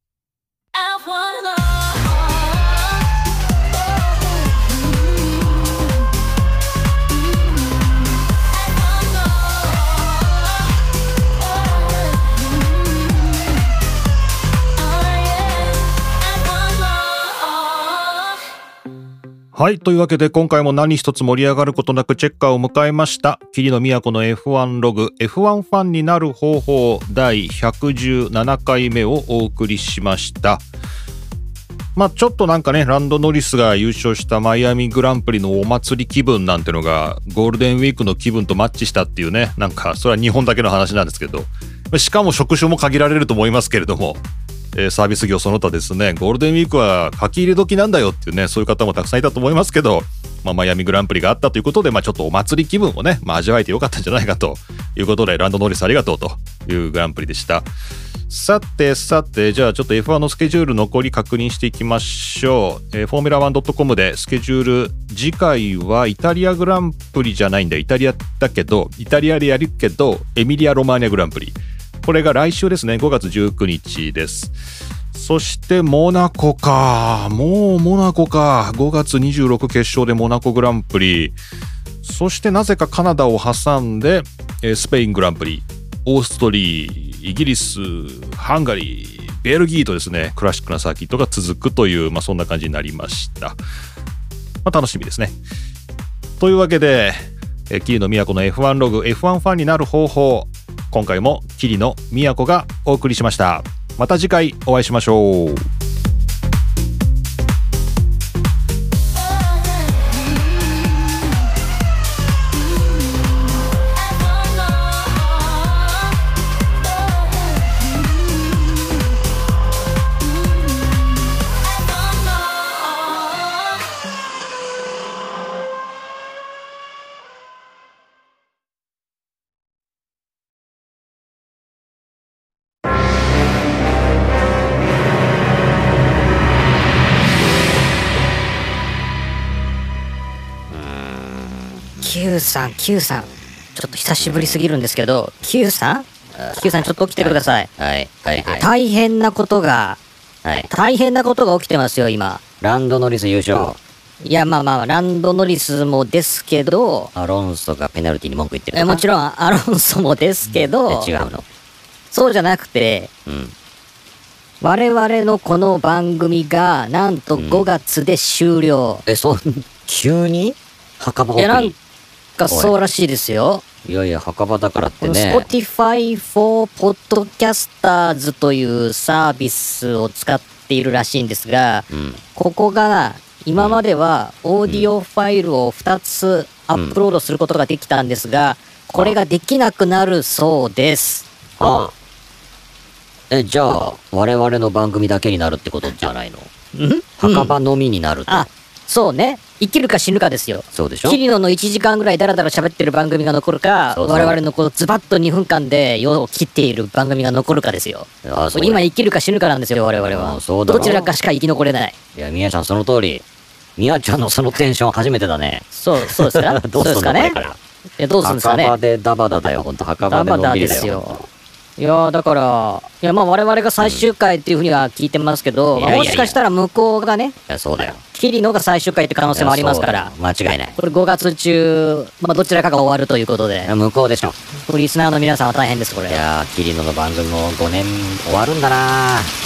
はい。というわけで、今回も何一つ盛り上がることなくチェッカーを迎えました。桐野都の エフワン ログ、エフワン ファンになる方法だいひゃくじゅうななかいめをお送りしました。まあちょっとなんかね、ランドノリスが優勝したマイアミグランプリのお祭り気分なんてのが、ゴールデンウィークの気分とマッチしたっていうね、なんか、それは日本だけの話なんですけど、しかも職種も限られると思いますけれども、えー、サービス業その他ですね、ゴールデンウィークは書き入れ時なんだよっていうね、そういう方もたくさんいたと思いますけど、まあ、マイアミグランプリがあったということで、まあ、ちょっとお祭り気分をね、まあ、味わえてよかったんじゃないかということで、ランドノリスありがとうというグランプリでした。さてさて、じゃあちょっと エフワン のスケジュール残り確認していきましょう。えー、フォーミュラワンドットコム でスケジュール、次回はイタリアグランプリじゃないんだよ。イタリアだけど、イタリアでやるけど、エミリア・ロマーニャグランプリ。これが来週ですね、ごがつじゅうくにちです。 そしてモナコか。もうモナコか。ごがつにじゅうろく決勝でモナコグランプリ。そしてなぜかカナダを挟んでスペイングランプリ、オーストリー、イギリス、ハンガリー、ベルギーとですね、クラシックなサーキットが続くという、まあ、そんな感じになりました。まあ、楽しみですね。というわけで、桐野都の エフワン ログ、エフワン ファンになる方法、今回も桐野都がお送りしました。また次回お会いしましょう。 Q さん Q さん、ちょっと久しぶりすぎるんですけど、 Q さん Q さんちょっと起きてください。 はいはいはい。 大変なことが、 はい。 大変なことが起きてますよ今。 ランドノリス優勝。 いやまあまあランドノリスもですけど、 アロンソがペナルティに文句言ってるえとか。 もちろんアロンソもですけど、 え違うの。 そうじゃなくて、 うん。 我々のこの番組がなんとごがつで終了。 え、そん、急に墓場いやなん送り。 かそうらしいですよ。 いやいや、墓場だからってこのね。 Spotify for Podcasters というサービスを使っているらしいんですが、 うん。 ここが今まではオーディオファイルをふたつアップロードすることができたんですが、これができなくなるそうです。 ああ。え、じゃあ、我々の番組だけになるってことじゃないの？ ん墓場のみになると。 あ、そうね。生きるか死ぬかですよ。 そうでしょ？ キリノのいちじかんぐらいダラダラ喋ってる番組が残るか、 そうそう我々のこのズバッとにふんかんで世を切っている番組が残るかですよ。 ああ、そうだ。 今生きるか死ぬかなんですよ、我々は。 あそうだろどちらかしか生き残れない。 いや、みやちゃんその通り。みやちゃんのそのテンション初めてだね。 そう、そうですかどうすんのそうですかねこれからえ、どうするんですかね墓場でダバダだよ、ほんと。墓場ダバダでのんびりだよ。 ですよ。いやーだから、いやまあ我々が最終回っていうふうには聞いてますけど、 うんいやいやいやまあもしかしたら向こうがね、 いや、そうだよ。 キリノが最終回って可能性もありますからいや、そうだよ間違いない。 これごがつ中、まあどちらかが終わるということで、 向こうでしょ。 リスナーの皆さんは大変です、これ。 いやー、キリノの番組もごねん終わるんだなー。